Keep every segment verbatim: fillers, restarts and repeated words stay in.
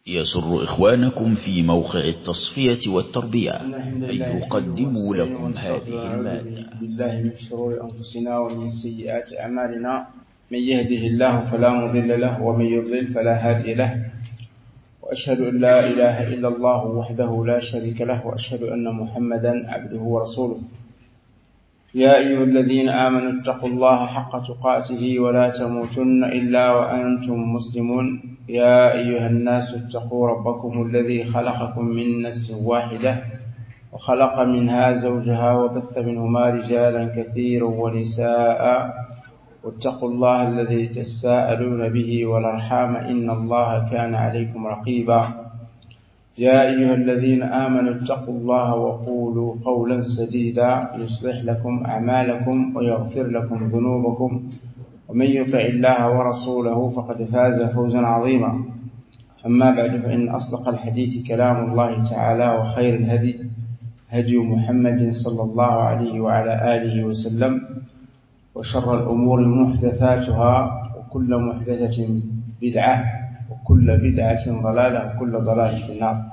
يسر إخوانكم في موقع التصفية والتربية أن يقدموا لكم هذه المادة. بالله من شرور أنفسنا ومن سيئات أعمالنا، من يهده الله فلا مضل له ومن يضلل فلا هادي له، وأشهد أن لا إله إلا الله وحده لا شريك له، وأشهد أن محمدا عبده ورسوله. يا أيها الذين آمنوا اتقوا الله حق تقاته ولا تموتن إلا وأنتم مسلمون. يا أيها الناس اتقوا ربكم الذي خلقكم من نفس واحدة وخلق منها زوجها وبث منهما رجالا كثيرا ونساء، واتقوا الله الذي تساءلون به والأرحام إن الله كان عليكم رقيبا. يا أيها الذين آمنوا اتقوا الله وقولوا قولا سديدا يصلح لكم أعمالكم ويغفر لكم ذنوبكم، ومن يطع الله ورسوله فقد فاز فوزا عظيما. أما بعد، فإن أصدق الحديث كلام الله تعالى، وخير الهدي هدي محمد صلى الله عليه وعلى آله وسلم، وشر الأمور محدثاتها، وكل محدثة بدعة، وكل بدعة ضلالة، وكل ضلالة في النار.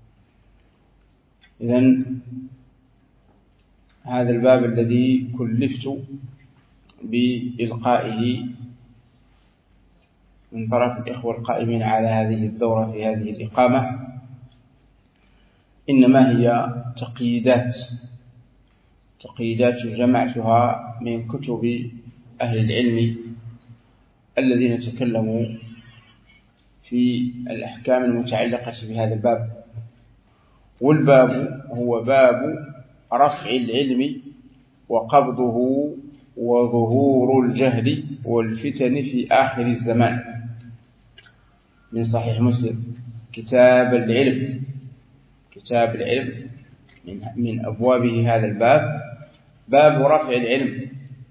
إذن هذا الباب الذي كلفت بإلقائه من طرف الإخوة القائمين على هذه الدورة في هذه الإقامة إنما هي تقييدات تقييدات جمعتها من كتب أهل العلم الذين تكلموا في الأحكام المتعلقة بهذا الباب. والباب هو باب رفع العلم وقبضه وظهور الجهل والفتن في آخر الزمان، من صحيح مسلم. كتاب العلم كتاب العلم من, من أبوابه هذا الباب، باب رفع العلم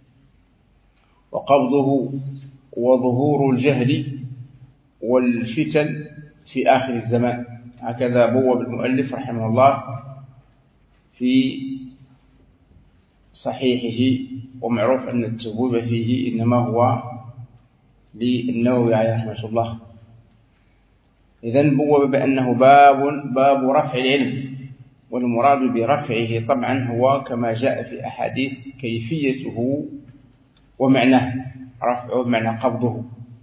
وقبضه وظهور الجهل والفتن في آخر الزمان. هكذا بوب المؤلف رحمه الله في صحيحه، ومعروف أن التبويب فيه إنما هو للنووي عليه رحمة الله. إذن بوب بأنه باب باب رفع العلم، والمراد برفعه طبعا هو كما جاء في أحاديث كيفيته ومعناه. رفعه بمعنى قبضه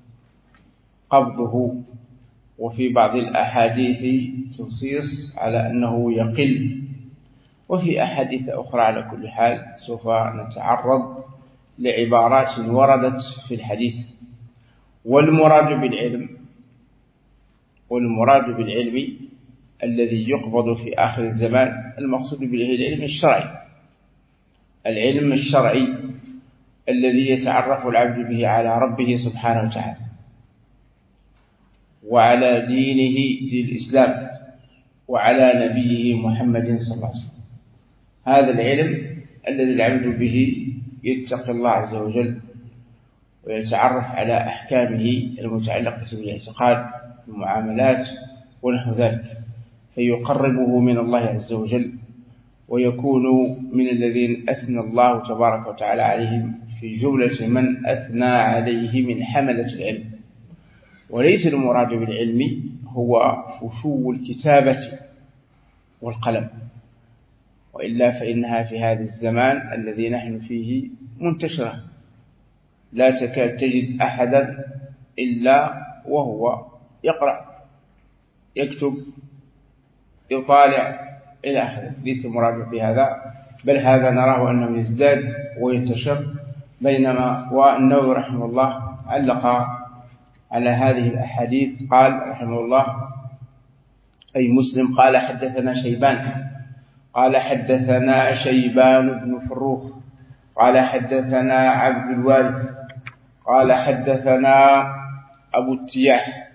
قبضه وفي بعض الأحاديث تنصيص على أنه يقل، وفي أحاديث أخرى. على كل حال سوف نتعرض لعبارات وردت في الحديث. والمراد بالعلم والمراد بالعلم الذي يقبض في آخر الزمان، المقصود به العلم الشرعي العلم الشرعي الذي يتعرف العبد به على ربه سبحانه وتعالى وعلى دينه دين الإسلام وعلى نبيه محمد صلى الله عليه وسلم. هذا العلم الذي العبد به يتقي الله عز وجل ويتعرف على أحكامه المتعلقة بالاعتقاد والمعاملات ونحو ذلك، فيقربه من الله عز وجل، ويكون من الذين أثنى الله تبارك وتعالى عليهم في جملة من أثنى عليه من حملة العلم. وليس المراد بالعلم هو فشو الكتابة والقلم، وإلا فإنها في هذا الزمان الذي نحن فيه منتشرة، لا تكاد تجد أحدا إلا وهو يقرأ يكتب يطالع إلى آخره. ليس المراد بهذا، بل هذا نراه أنه يزداد وينتشر. بينما والنووي رحمه الله علق على هذه الأحاديث، قال رحمه الله أي مسلم: قال حدثنا شيبان قال حدثنا شيبان بن فروخ قال حدثنا عبد الوارث قال حدثنا أبو التياح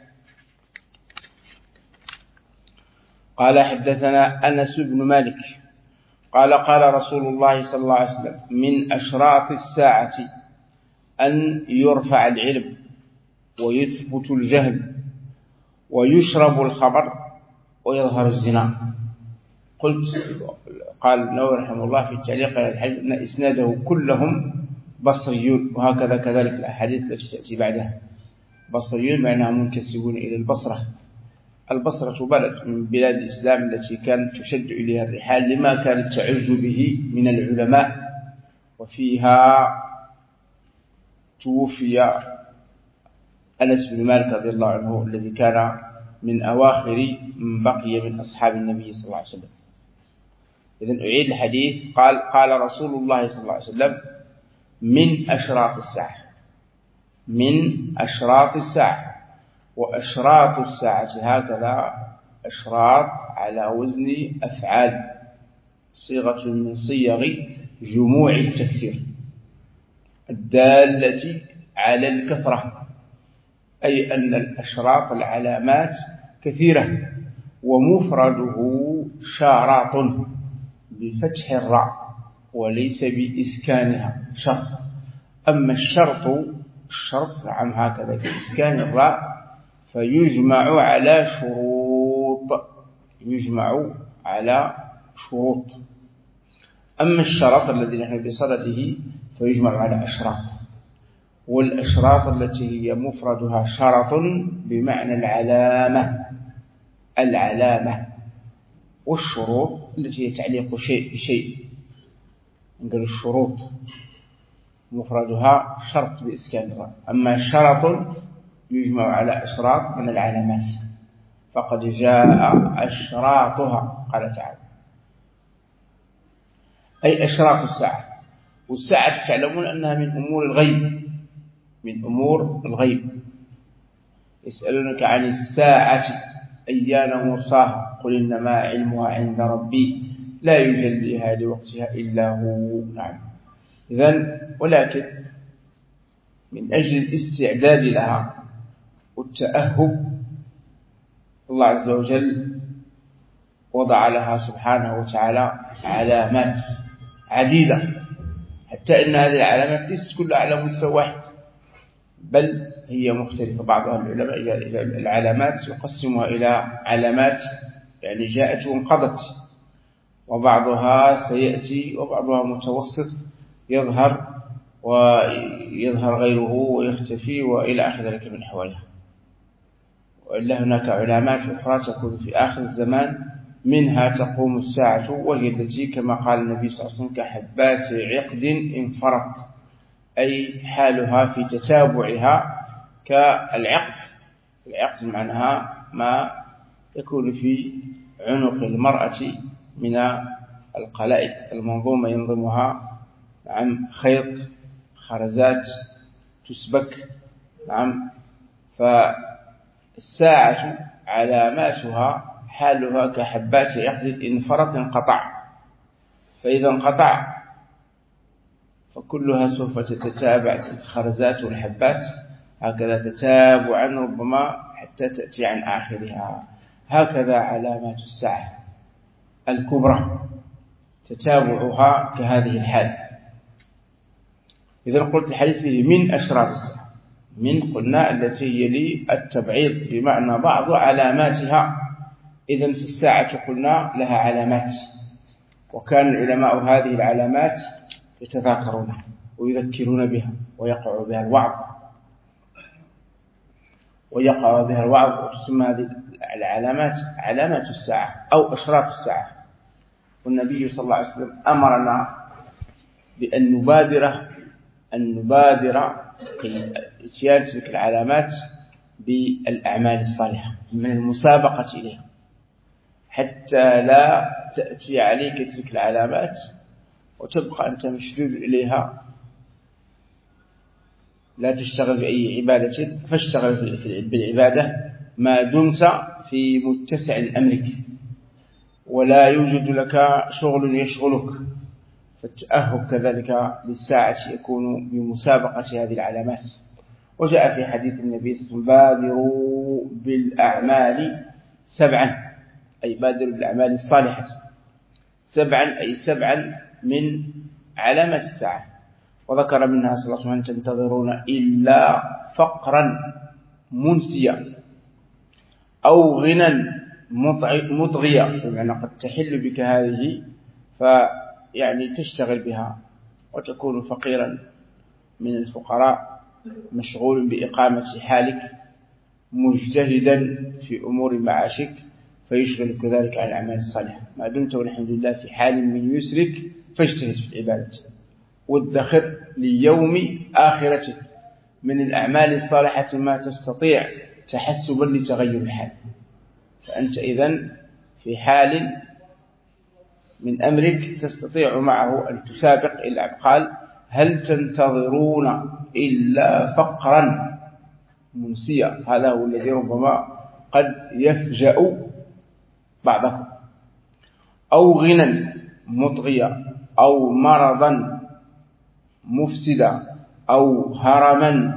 قال حدثنا أنس بن مالك قال قال رسول الله صلى الله عليه وسلم: من أشراط الساعة أن يرفع العلم ويثبت الجهل ويشرب الخمر ويظهر الزنا. قلت قال النووي رحمه الله في التعليق على الحديث أن إسناده كلهم بصريون، وهكذا كذلك الأحاديث التي تأتي بعدها. بصريون معناها منتسبون إلى البصرة البصرة بلد من بلاد الإسلام التي كانت تشد إليها الرحال لما كانت تعز به من العلماء، وفيها توفي أنس بن مالك رضي الله عنه الذي كان من أواخر من بقي من أصحاب النبي صلى الله عليه وسلم. إذن أعيد الحديث. قال قال رسول الله صلى الله عليه وسلم: من أشراط الساعة، من أشراط الساعة. وأشراط الساعة هكذا أشراط على وزن أفعال، صيغة من صيغ جموع التكسير الدالة على الكثرة، أي أن الأشراط العلامات كثيرة، ومفرده شارط بفتح الراء وليس بإسكانها شرط. أما الشرط الشرط نعم هكذا بإسكان الراء فيجمع على شروط، يجمع على شروط. أما الشرط الذي نحن بصدده فيجمع على أشراط، والأشراط التي هي مفردها شرط بمعنى العلامة، العلامة. والشروط التي هي تعليق شيء بشيء، نقول الشروط مفردها شرط بإسكان الراء. أما شرط يجمع على أشراط من العلامات، فقد جاء أشراطها قال تعالى، أي أشراط الساعة. والساعة تعلمون أنها من أمور الغيب، من أمور الغيب. يسألونك عن الساعة أيان مرساها قل إنما علمها عند ربي لا يجليها لوقتها إلا هو. نعم. إذن ولكن من أجل الاستعداد لها والتأهب الله عز وجل وضع لها سبحانه وتعالى علامات عديدة، حتى إن هذه العلامات ليست كلها على مستوى واحد، بل هي مختلفة. بعض العلماء العلامات يقسمها إلى علامات يعني جاءت وانقضت، وبعضها سيأتي، وبعضها متوسط يظهر ويظهر غيره ويختفي وإلى آخر ذلك من حوالها. وإلا هناك علامات أخرى تكون في آخر الزمان، منها تقوم الساعة، وهي التي كما قال النبي صلى الله عليه وسلم كحبات عقد انفرط، أي حالها في تتابعها كالعقد. العقد معناها ما يكون في عنق المرأة من القلائد المنظومة ينظمها نعم خيط خرزات تسبك. نعم. فالساعة علاماتها حالها كحبات عقد انفرط انقطع، فإذا انقطع فكلها سوف تتتابع، الخرزات والحبات هكذا تتابعا ربما حتى تأتي عن آخرها. هكذا علامات الساعة الكبرى تتابعها كهذه الحال. إذا قلت الحديث فيه من أشراط الساعة، من قلنا التي هي للتبعيض بمعنى بعض علاماتها. إذن في الساعة قلنا لها علامات، وكان العلماء هذه العلامات يتذاكرونها ويذكرون بها ويقع بها الوعظ ويقع بها الوعظ وتسمى هذه العلامات علامات الساعة أو أشراط الساعة. والنبي صلى الله عليه وسلم أمرنا بأن نبادر أن نبادر في إتيان تلك العلامات بالأعمال الصالحة من المسابقة إليها، حتى لا تأتي عليك تلك العلامات وتبقى أنت مشدود إليها، لا تشتغل بأي عبادة، فاشتغل بالعبادة ما دمت في متسع أمرك، ولا يوجد لك شغل يشغلك. فالتأهب كذلك للساعة يكون بمسابقة هذه العلامات. وجاء في حديث النبي صلى الله عليه وسلم: بادروا بالأعمال سبعا، أي بادروا بالأعمال الصالحة سبعا، أي سبعا من علامات الساعة. وذكر منها صلى الله عليه وسلم: تنتظرون إلا فقرا منسيا أو غنى مطغيا، بمعنى قد تحل بك هذه فيعني تشتغل بها وتكون فقيرا من الفقراء مشغول بإقامة حالك مجتهدا في أمور معاشك فيشغل كذلك عن الأعمال الصالحة. ما دمت والحمد لله في حال من يسرك فاجتهد في العبادة وادخر ليوم آخرتك من الأعمال الصالحة ما تستطيع تحسبا لتغير الحال. فأنت إذن في حال من أمرك تستطيع معه أن تسابق إلى. قال هل تنتظرون إلا فقرا منسيا، هذا هو الذي ربما قد يفجأ بعضكم، أو غنى مطغيا، أو مرضا مفسدا، أو هرما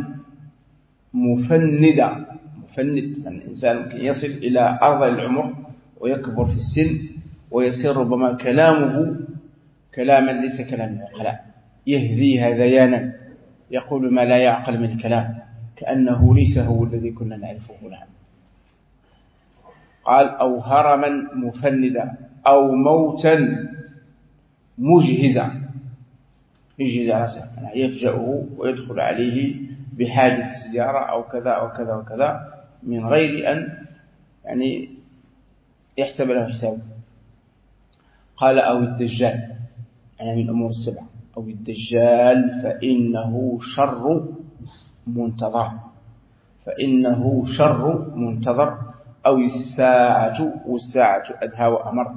مفندا. مفند من الإنسان ممكن يصل إلى أرض العمر ويكبر في السن ويصير ربما كلامه كلاما ليس كلام العقلاء، يهذي هذيانا، يقول ما لا يعقل من الكلام كأنه ليس هو الذي كنا نعرفه الآن. قال أو هرما مفندا، أو موتا مجهزا، يجهز رأسه يفجأه ويدخل عليه بحادث سيارة أو كذا أو كذا وكذا من غير أن يعني يحسب له حساب. قال أو الدجال، يعني من أمور السبع، أو الدجال فإنه شر منتظر، فإنه شر منتظر، أو الساعة، والساعة أدهى وأمر.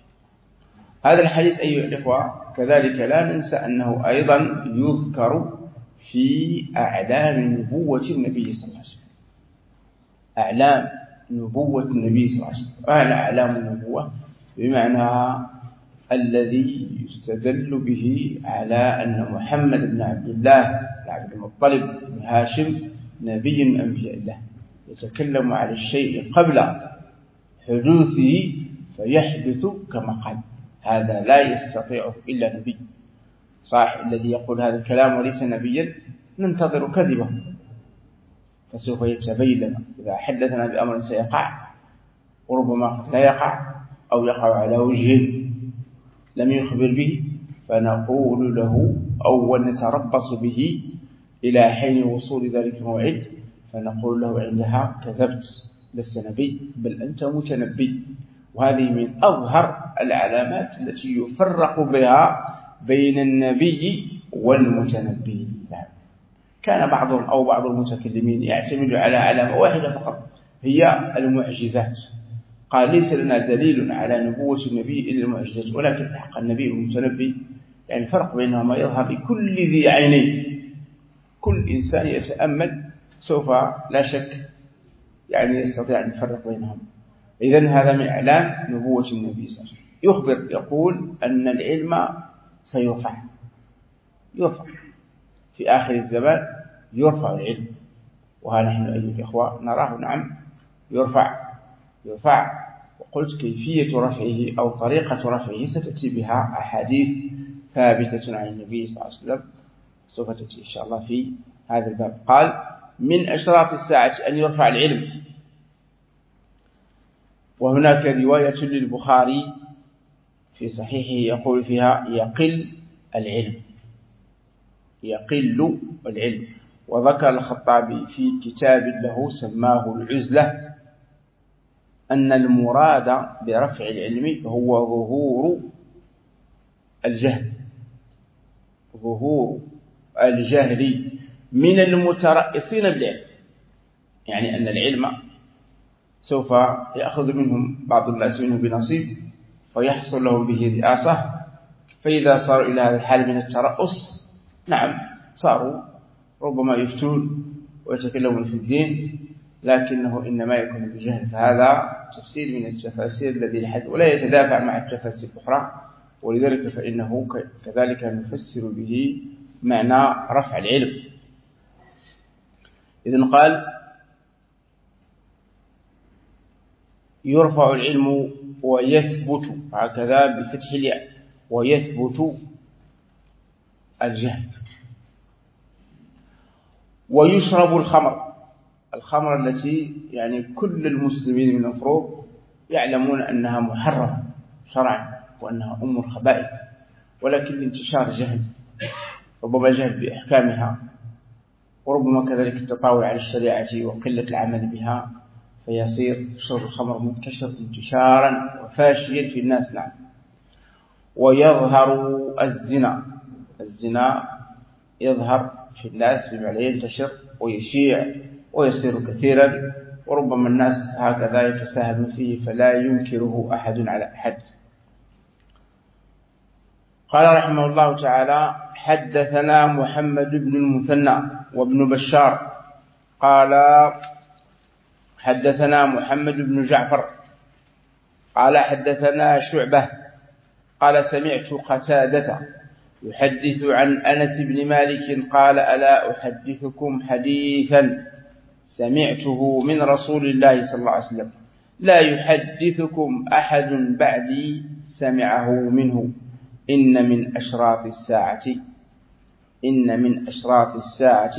هذا الحديث أيها الإخوة كذلك لا ننسى أنه أيضا يذكر في أعلام نبوة النبي صلى الله عليه وسلم. أعلام نبوة النبي صلى الله عليه وسلم، أعلى أعلام النبوة بمعنى الذي يستدل به على أن محمد بن عبد الله بن عبد المطلب بن هاشم نبي من أنبياء الله، يتكلم على الشيء قبل حدوثه فيحدث كما قال. هذا لا يستطيعه إلا نبي. صحيح الذي يقول هذا الكلام وليس نبيا ننتظر كذبه، فسوف يتبين لنا إذا حدثنا بأمر سيقع وربما لا يقع أو يقع على وجه لم يخبر به، فنقول له أو نتربص به إلى حين وصول ذلك الموعد، فنقول له عندها كذبت، لست نبي بل أنت متنبي. وهذه من أظهر العلامات التي يفرق بها بين النبي والمتنبي. كان بعضهم أو بعض المتكلمين يعتمد على علامة واحدة فقط هي المعجزات، قال ليس لنا دليل على نبوة النبي إلا المعجزات، ولكن حق النبي والمتنبي يعني الفرق بينهما يظهر لكل ذي عينين. كل إنسان يتأمل سوف لا شك يعني يستطيع أن يفرق بينهم. إذن هذا من إعلام نبوة النبي صلى الله عليه وسلم. يخبر يقول أن العلم سيرفع، يرفع في آخر الزمان، يرفع العلم، وها نحن أيها الإخوة نراه نعم يرفع يرفع. وقلت كيفية رفعه أو طريقة رفعه ستأتي بها أحاديث ثابتة عن النبي صلى الله عليه وسلم، سوف تأتي إن شاء الله في هذا الباب. قال من أشراط الساعة أن يرفع العلم. وهناك رواية للبخاري في صحيحه يقول فيها يقل العلم، يقل العلم. وذكر الخطابي في كتاب له سماه العزلة أن المراد برفع العلم هو ظهور الجهل، ظهور الجهل من المترأسين بالعلم، يعني أن العلم سوف يأخذ منهم بعض الناس منه بنصيب فيحصل لهم به رئاسة، فإذا صاروا إلى هذا الحال من الترأس نعم صاروا ربما يفتون ويتكلمون في الدين، لكنه إنما يكون بجهل. فهذا تفسير من التفاسير الذي لحد ولا يتدافع مع التفاسير الأخرى، ولذلك فإنه كذلك نفسر به معنى رفع العلم. إذن قال يرفع العلم ويثبت، هكذا بفتح الياء، ويثبت الجهل. ويشرب الخمر، الخمر التي يعني كل المسلمين من المفروض يعلمون أنها محرمة شرعا وأنها أم الخبائث، ولكن انتشار جهل، ربما جهل بإحكامها وربما كذلك التطاول على الشريعة وقلة العمل بها، فيصير شرب الخمر منتشر انتشارا وفاشيا في الناس. نعم. ويظهر الزنا، الزنا يظهر في الناس بمعنى ينتشر ويشيع ويصير كثيرا، وربما الناس هكذا يتساهل فيه فلا ينكره أحد على أحد. قال رحمه الله تعالى: حدثنا محمد بن المثنى وابن بشار قال حدثنا محمد بن جعفر قال حدثنا شعبة قال سمعت قتادة يحدث عن أنس بن مالك قال: ألا أحدثكم حديثا سمعته من رسول الله صلى الله عليه وسلم لا يحدثكم أحد بعدي سمعه منه، إن من أشراط الساعة إن من أشراط الساعة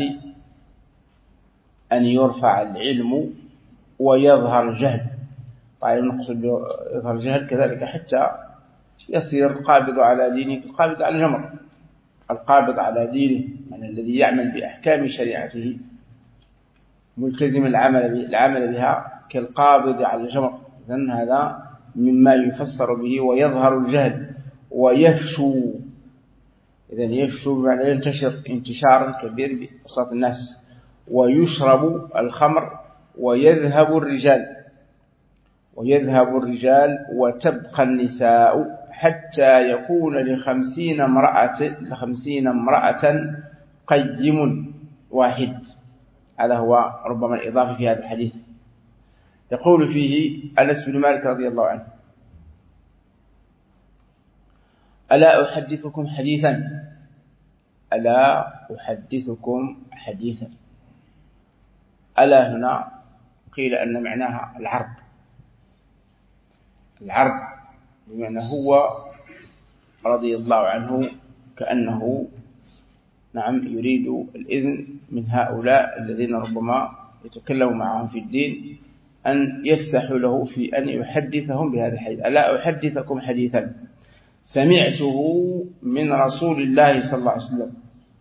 أن يرفع العلم ويظهر الجهل. طيب نقصد يظهر الجهل كذلك حتى يصير القابض على دينه القابض على الجمر، القابض على دينه من الذي يعمل بأحكام شريعته ملتزم العمل العمل بها كالقابض على الجمر. إذن هذا مما يفسر به ويظهر الجهل ويفشو. إذن يفشو بمعنى ينتشر انتشارا كبير بوسط الناس. ويشرب الخمر ويذهب الرجال ويذهب الرجال وتبقى النساء حتى يكون لخمسين امرأة لخمسين امرأة قيم واحد. هذا هو ربما الإضافة في هذا الحديث. يقول فيه أنس بن مالك رضي الله عنه: ألا أحدثكم حديثا ألا أحدثكم حديثا. ألا هنا قيل أن معناها العرض، العرض بمعنى هو رضي الله عنه كأنه نعم يريد الإذن من هؤلاء الذين ربما يتكلم معهم في الدين أن يفسحوا له في أن يحدثهم بهذا الحديث. ألا أحدثكم حديثا سمعته من رسول الله صلى الله عليه وسلم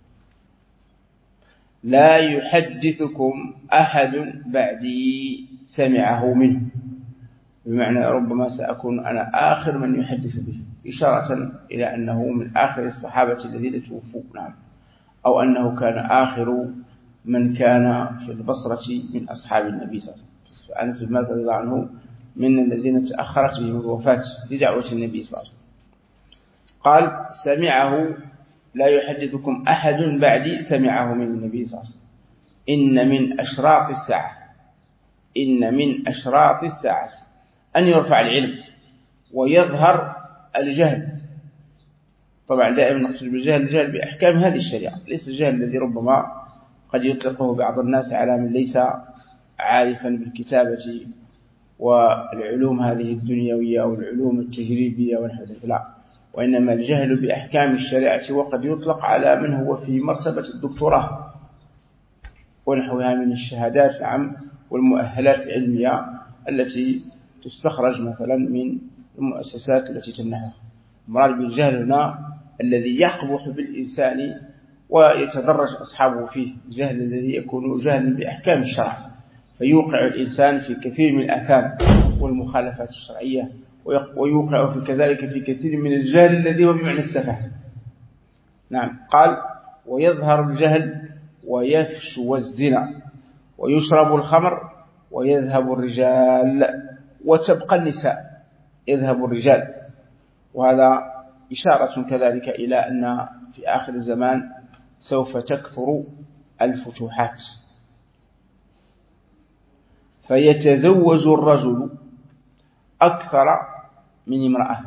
لا يحدثكم أحد بعدي سمعه منه، بمعنى ربما سأكون أنا آخر من يحدث به، إشارة إلى أنه من آخر الصحابة الذين توفوا. نعم. أو أنه كان آخر من كان في البصرة من أصحاب النبي صلى الله عليه وسلم. أنس بن مالك رضي الله عنه من الذين تأخرت بهم الوفاة لدعوة النبي صلى الله عليه وسلم. قال: سمعه لا يحدثكم أحد بعدي سمعه من النبي صلى الله عليه وسلم. إن من أشراط الساعة إن من أشراط الساعة أن يرفع العلم ويظهر الجهل. طبعا دائما نقصد بالجهل الجهل بأحكام هذه الشريعة، ليس الجهل الذي ربما قد يطلقه بعض الناس على من ليس عارفا بالكتابة والعلوم هذه الدنيوية أو العلوم التجريبية ونحو ذلك، لا، وإنما الجهل بأحكام الشريعة وقد يطلق على من هو في مرتبة الدكتوراه ونحوها من الشهادات نعم والمؤهلات العلمية التي تستخرج مثلا من المؤسسات التي تمنحها. المراد بالجهل هنا الذي يقبح بالإنسان ويتدرج أصحابه فيه، الجهل الذي يكون جهلا بأحكام الشرع فيوقع الإنسان في كثير من الآثام والمخالفات الشرعية، ويوقع في كذلك في كثير من الجهل الذي هو بمعنى السفه. نعم. قال: ويظهر الجهل ويفشو الزنا ويشرب الخمر ويذهب الرجال وتبقى النساء. يذهب الرجال، وهذا إشارة كذلك إلى أن في آخر الزمان سوف تكثر الفتوحات، فيتزوج الرجل أكثر من امرأة،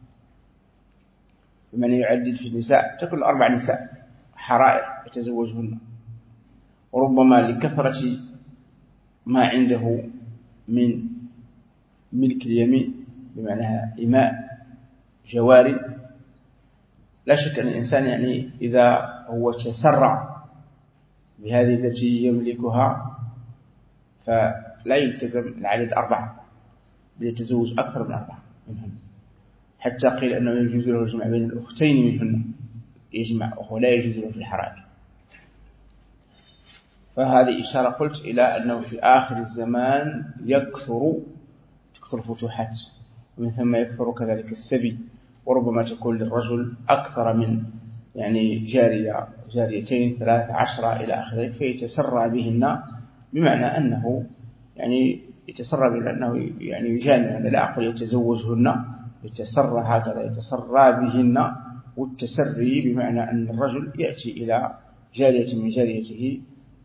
بمن يعدد في النساء تكون أربع نساء حرائر يتزوجهن، وربما لكثرة ما عنده من ملك اليمين بمعنى إماء جواري. لا شك أن الإنسان يعني إذا هو تسرع بهذه التي يملكها فلا يلتزم العدد أربعة، بل يتزوج أكثر من أربعة منهن، حتى قيل أنه يجوز له الجمع بين الأختين منهن يجمع، وهو لا يجوز له في الحرائر. فهذه إشارة قلت إلى أنه في آخر الزمان يكثر تكثر الفتوحات، ومن ثم يكثر كذلك السبي، وربما تكون للرجل أكثر من يعني جارية جاريتين ثلاث عشرة إلى آخره، فيتسرع بهن، بمعنى أنه يعني يتسرع بأنه يعني يجامع، لا أقول يتزوجهن، يتسرع هكذا يتسرع بهن، والتسري بمعنى أن الرجل يأتي إلى جارية من جاريته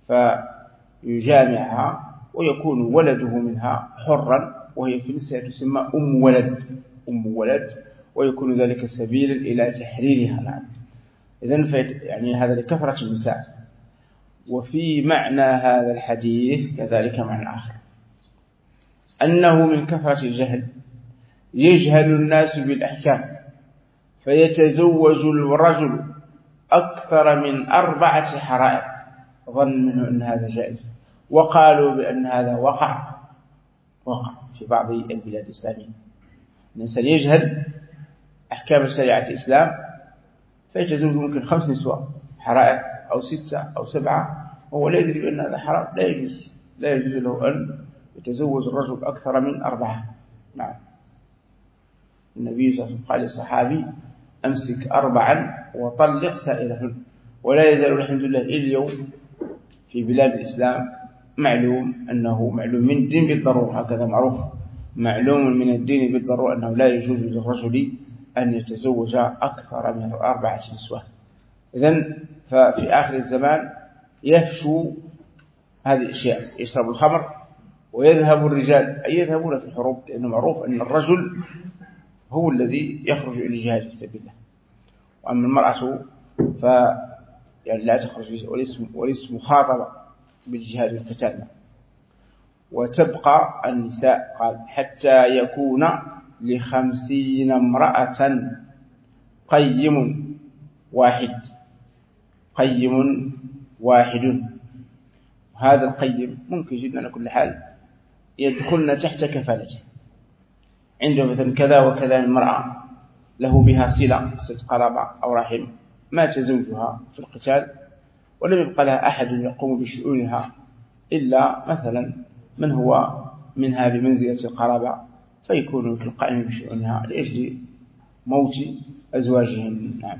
فيجامعها ويكون ولده منها حرا، وهي في نفسها تسمى أم ولد أم ولد ويكون ذلك سبيلا إلى تحريرها. نعم. إذن يعني هذا لكثرة النساء. وفي معنى هذا الحديث كذلك معنى آخر، أنه من كثرة الجهل يجهل الناس بالأحكام، فيتزوج الرجل أكثر من أربعة حرائر ظن منه أن هذا جائز، وقالوا بأن هذا وقع وقع في بعض البلاد الإسلامية. الإنسان يجهل أحكام شريعة الإسلام فيتزوج ممكن خمس نسوة حرائر أو ستة أو سبعة، وهو لا يدري بأن هذا حرام، لا يجوز لا يجوز له أن يتزوج الرجل أكثر من أربعة. نعم. النبي صلى الله عليه وسلم قال للصحابي أمسك أربعا وطلق سائرهن. ولا يزال الحمد لله اليوم في بلاد الإسلام معلوم أنه معلوم من الدين بالضرورة، هكذا معروف معلوم من الدين بالضرورة أنه لا يجوز للرجل أن يتزوج أكثر من أربعة نسوة. إذن ففي آخر الزمان يفشو هذه الأشياء، يشرب الخمر ويذهب الرجال أي يذهبون في الحروب، لأنه معروف أن الرجل هو الذي يخرج إلى الجهاد في سبيل الله، وأما المرأة ف يعني لا تخرج وليس مخاطبة بالجهاد والقتال. وتبقى النساء قال حتى يكون لخمسين امرأة قيم واحد قيم واحد. هذا القيم ممكن جدا على كل حال يدخلن تحت كفالته، عنده مثلا كذا وكذا المرأة له بها صلة صلة قرابة أو رحم، مات زوجها في القتال ولم يبقى لها أحد يقوم بشؤونها إلا مثلا من هو منها بمنزلة القرابة، فيكون القائم بشؤونها لأجل موت أزواجهم. نعم.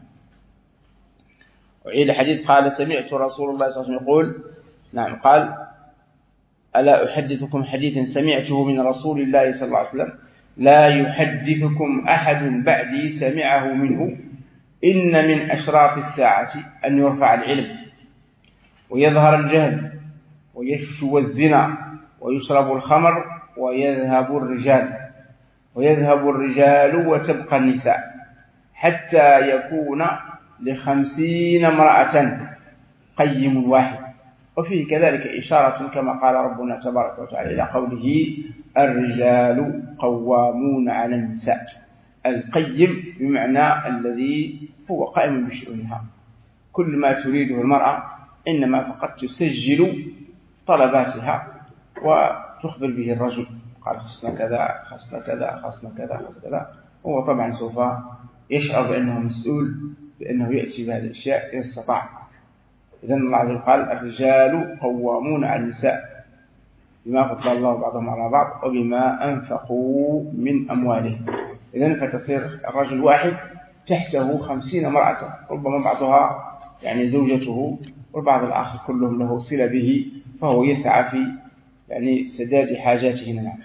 وعيد حديث قال سمعت رسول الله صلى الله عليه وسلم يقول، نعم قال ألا أحدثكم حديثا سمعته من رسول الله صلى الله عليه وسلم لا يحدثكم أحد بعدي سمعه منه إن من أشراط الساعة أن يرفع العلم ويظهر الجهل ويفشو الزنا ويشرب الخمر ويذهب الرجال ويذهب الرجال وتبقى النساء حتى يكون لخمسين امرأة قيم واحد. وفيه كذلك إشارة كما قال ربنا تبارك وتعالى إلى قوله الرجال قوامون على النساء. القيم بمعنى الذي هو قائم بشؤونها، كل ما تريده المرأة إنما فقط تسجل طلباتها وتخبر به الرجل، قال خصنا كذا خصنا كذا خصنا كذا خصنا كذا، هو طبعا سوف يشعر بأنه مسؤول بأنه يأتي بهذه الأشياء إذا استطاع. إذن الله عز وجل قال الرجال قوامون على النساء بما فضل الله بعضهم على بعض وبما أنفقوا من أموالهم. إذن فتصير الرجل واحد تحته خمسين امرأة، ربما بعضها يعني زوجته والبعض الآخر كلهم له صلة به، فهو يسعى في يعني سداد حاجاته. نعم.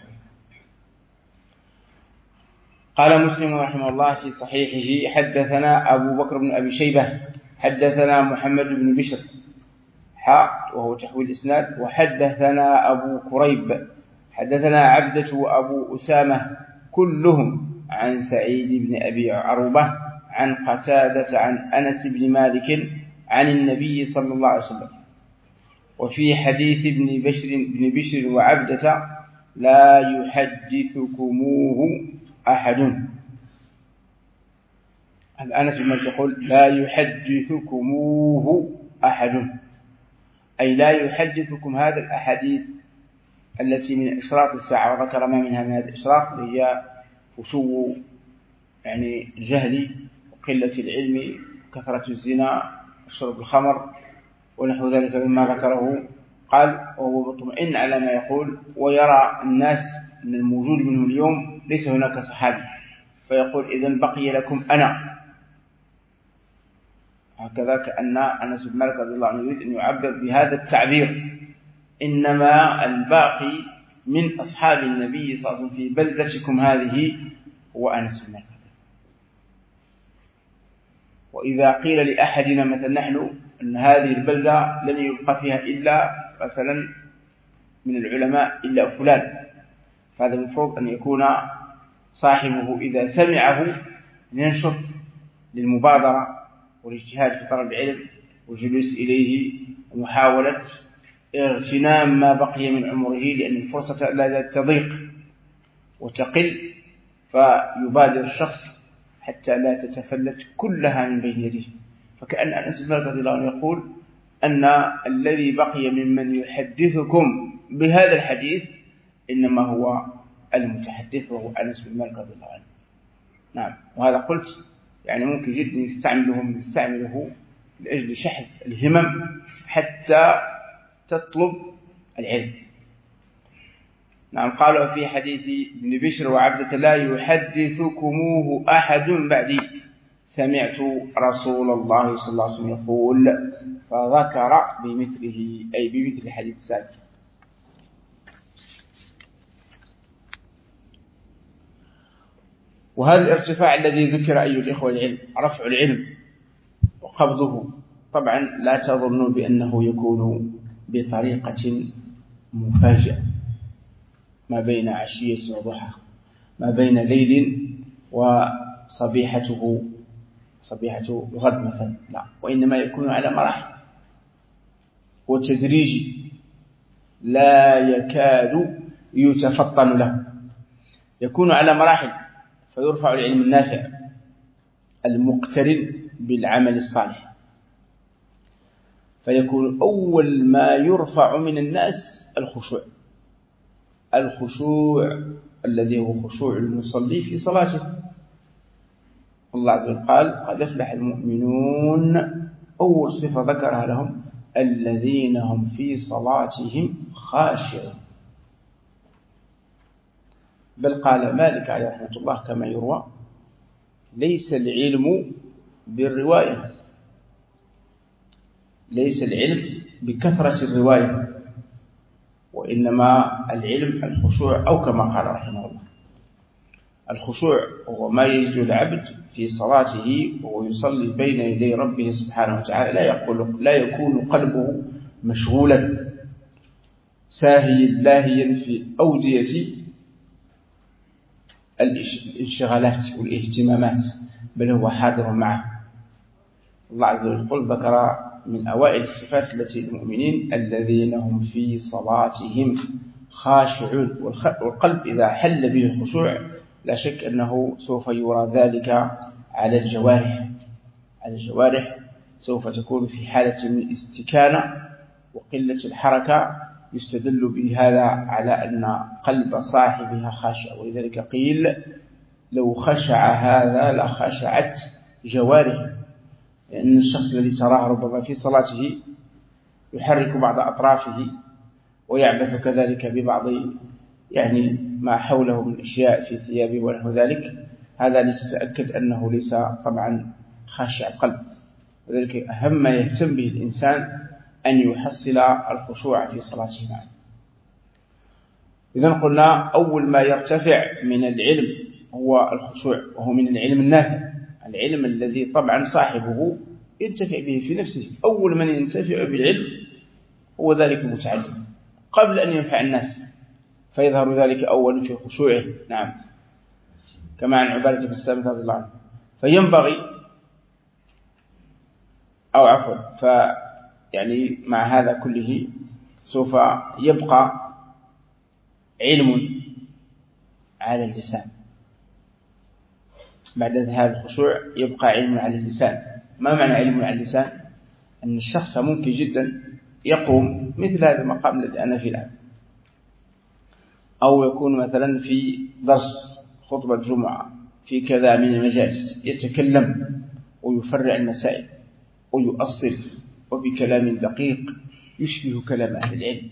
قال مسلم رحمه الله في صحيحه حدثنا أبو بكر بن أبي شيبة حدثنا محمد بن بشر حاء وهو تحويل الإسناد، وحدثنا أبو كريب حدثنا عبدة وأبو أسامة كلهم عن سعيد بن أبي عروبة عن قتادة عن أنس بن مالك عن النبي صلى الله عليه وسلم. وفي حديث ابن بشر بن بشر وعبدة لا يحدثكموه أحد. أنس بن مالك يقول لا يحدثكموه أحد، أي لا يحدثكم هذا الأحاديث التي من إشراط الساعة، وذكر ما منها من هذه الإشراط هي فشو يعني الجهل وقلة العلم، كثرة الزنا، شرب الخمر ونحو ذلك مما ذكره قال وهو مطمئن على ما يقول ويرى الناس أن الموجود منه اليوم ليس هناك صحابي، فيقول إذن بقي لكم أنا. هكذا كأن أنس بن مالك رضي الله عنه يريد أن يعبر بهذا التعبير، إنما الباقي من أصحاب النبي صلى الله عليه وسلم في بلدتكم هذه هو أنس بن مالك. وإذا قيل لأحدنا مثلا نحن أن هذه البلدة لن يبقى فيها إلا مثلا من العلماء إلا فلان، فهذا المفروض أن يكون صاحبه إذا سمعه ينشط للمبادرة والاجتهاد في طلب العلم والجلوس إليه ومحاولة اغتنام ما بقي من عمره، لأن الفرصة لا تضيق وتقل، فيبادر الشخص حتى لا تتفلت كلها من بين يديه. فكأن أنس بن مالك رضي الله عنه يقول أن الذي بقي ممن يحدثكم بهذا الحديث إنما هو المتحدث وهو أنس بن مالك رضي الله عنه. نعم، وهذا قلت يعني ممكن جدا يستعمله يستعمله لأجل شحذ الهمم حتى تطلب العلم. نعم، قالوا في حديث ابن بشر وعبدة لا يحدثكموه أحد بعدي سمعت رسول الله صلى الله عليه وسلم يقول، فذكر بمثله أي بمثل حديث سابق. وهذا الارتفاع الذي ذكر أيها الإخوة العلم، رفع العلم وقبضه، طبعا لا تظنوا بأنه يكون بطريقة مفاجئة ما بين عشية وضحى، ما بين ليل وصبيحته صبيحة غد مثلا، لا، وإنما يكون على مراحل وتدريجي لا يكاد يتفطن له، يكون على مراحل، فيرفع العلم النافع المقترن بالعمل الصالح، فيكون أول ما يرفع من الناس الخشوع، الخشوع الذي هو خشوع المصلي في صلاته. الله عز وجل قال قد أفلح المؤمنون، أول صفة ذكرها لهم الذين هم في صلاتهم خاشعون. بل قال مالك عليه رحمة الله كما يروى ليس العلم بالرواية، ليس العلم بكثرة الرواية، وإنما العلم الخشوع، أو كما قال رحمه الله الخشوع هو ما يجد العبد في صلاته وهو يصلي بين يدي ربه سبحانه وتعالى لا يقول لا يكون قلبه مشغولا ساهيا لاهيا في أودية الانشغالات والاهتمامات، بل هو حاضر معه. الله عز وجل ذكر من أوائل الصفات التي للمؤمنين الذين هم في صلاتهم خاشعون، والقلب إذا حل به الخشوع لا شك أنه سوف يرى ذلك على الجوارح، على الجوارح سوف تكون في حالة من استكانة وقلة الحركة، يستدل بهذا على أن قلب صاحبها خاشع. ولذلك قيل لو خشع هذا لخشعت جوارح، لأن الشخص الذي تراه ربما في صلاته يحرك بعض أطرافه ويعبث كذلك ببعض يعني ما حوله من أشياء في ثيابه ونحو ذلك، هذا لتتأكد أنه ليس طبعا خاشع القلب. وذلك أهم ما يهتم به الإنسان أن يحصل الخشوع في صلاته معه. إذن قلنا أول ما يرتفع من العلم هو الخشوع، وهو من العلم النافع، العلم الذي طبعا صاحبه ينتفع به في نفسه. أول من ينتفع بالعلم هو ذلك المتعلم قبل أن ينفع الناس، فيظهر ذلك أولا في خشوعه. نعم، كما عن عبادة بن الصامت رضي الله عنه. فينبغي أو عفوا ف يعني مع هذا كله سوف يبقى علم على اللسان، بعد ذهاب الخشوع يبقى علم على اللسان. ما معنى علم على اللسان؟ أن الشخص ممكن جدا يقوم مثل هذا المقام الذي أنا فيه الآن، أو يكون مثلا في درس خطبة جمعة في كذا من المجالس يتكلم ويفرع المسائل ويؤصل وبكلام دقيق يشبه كلام أهل العلم،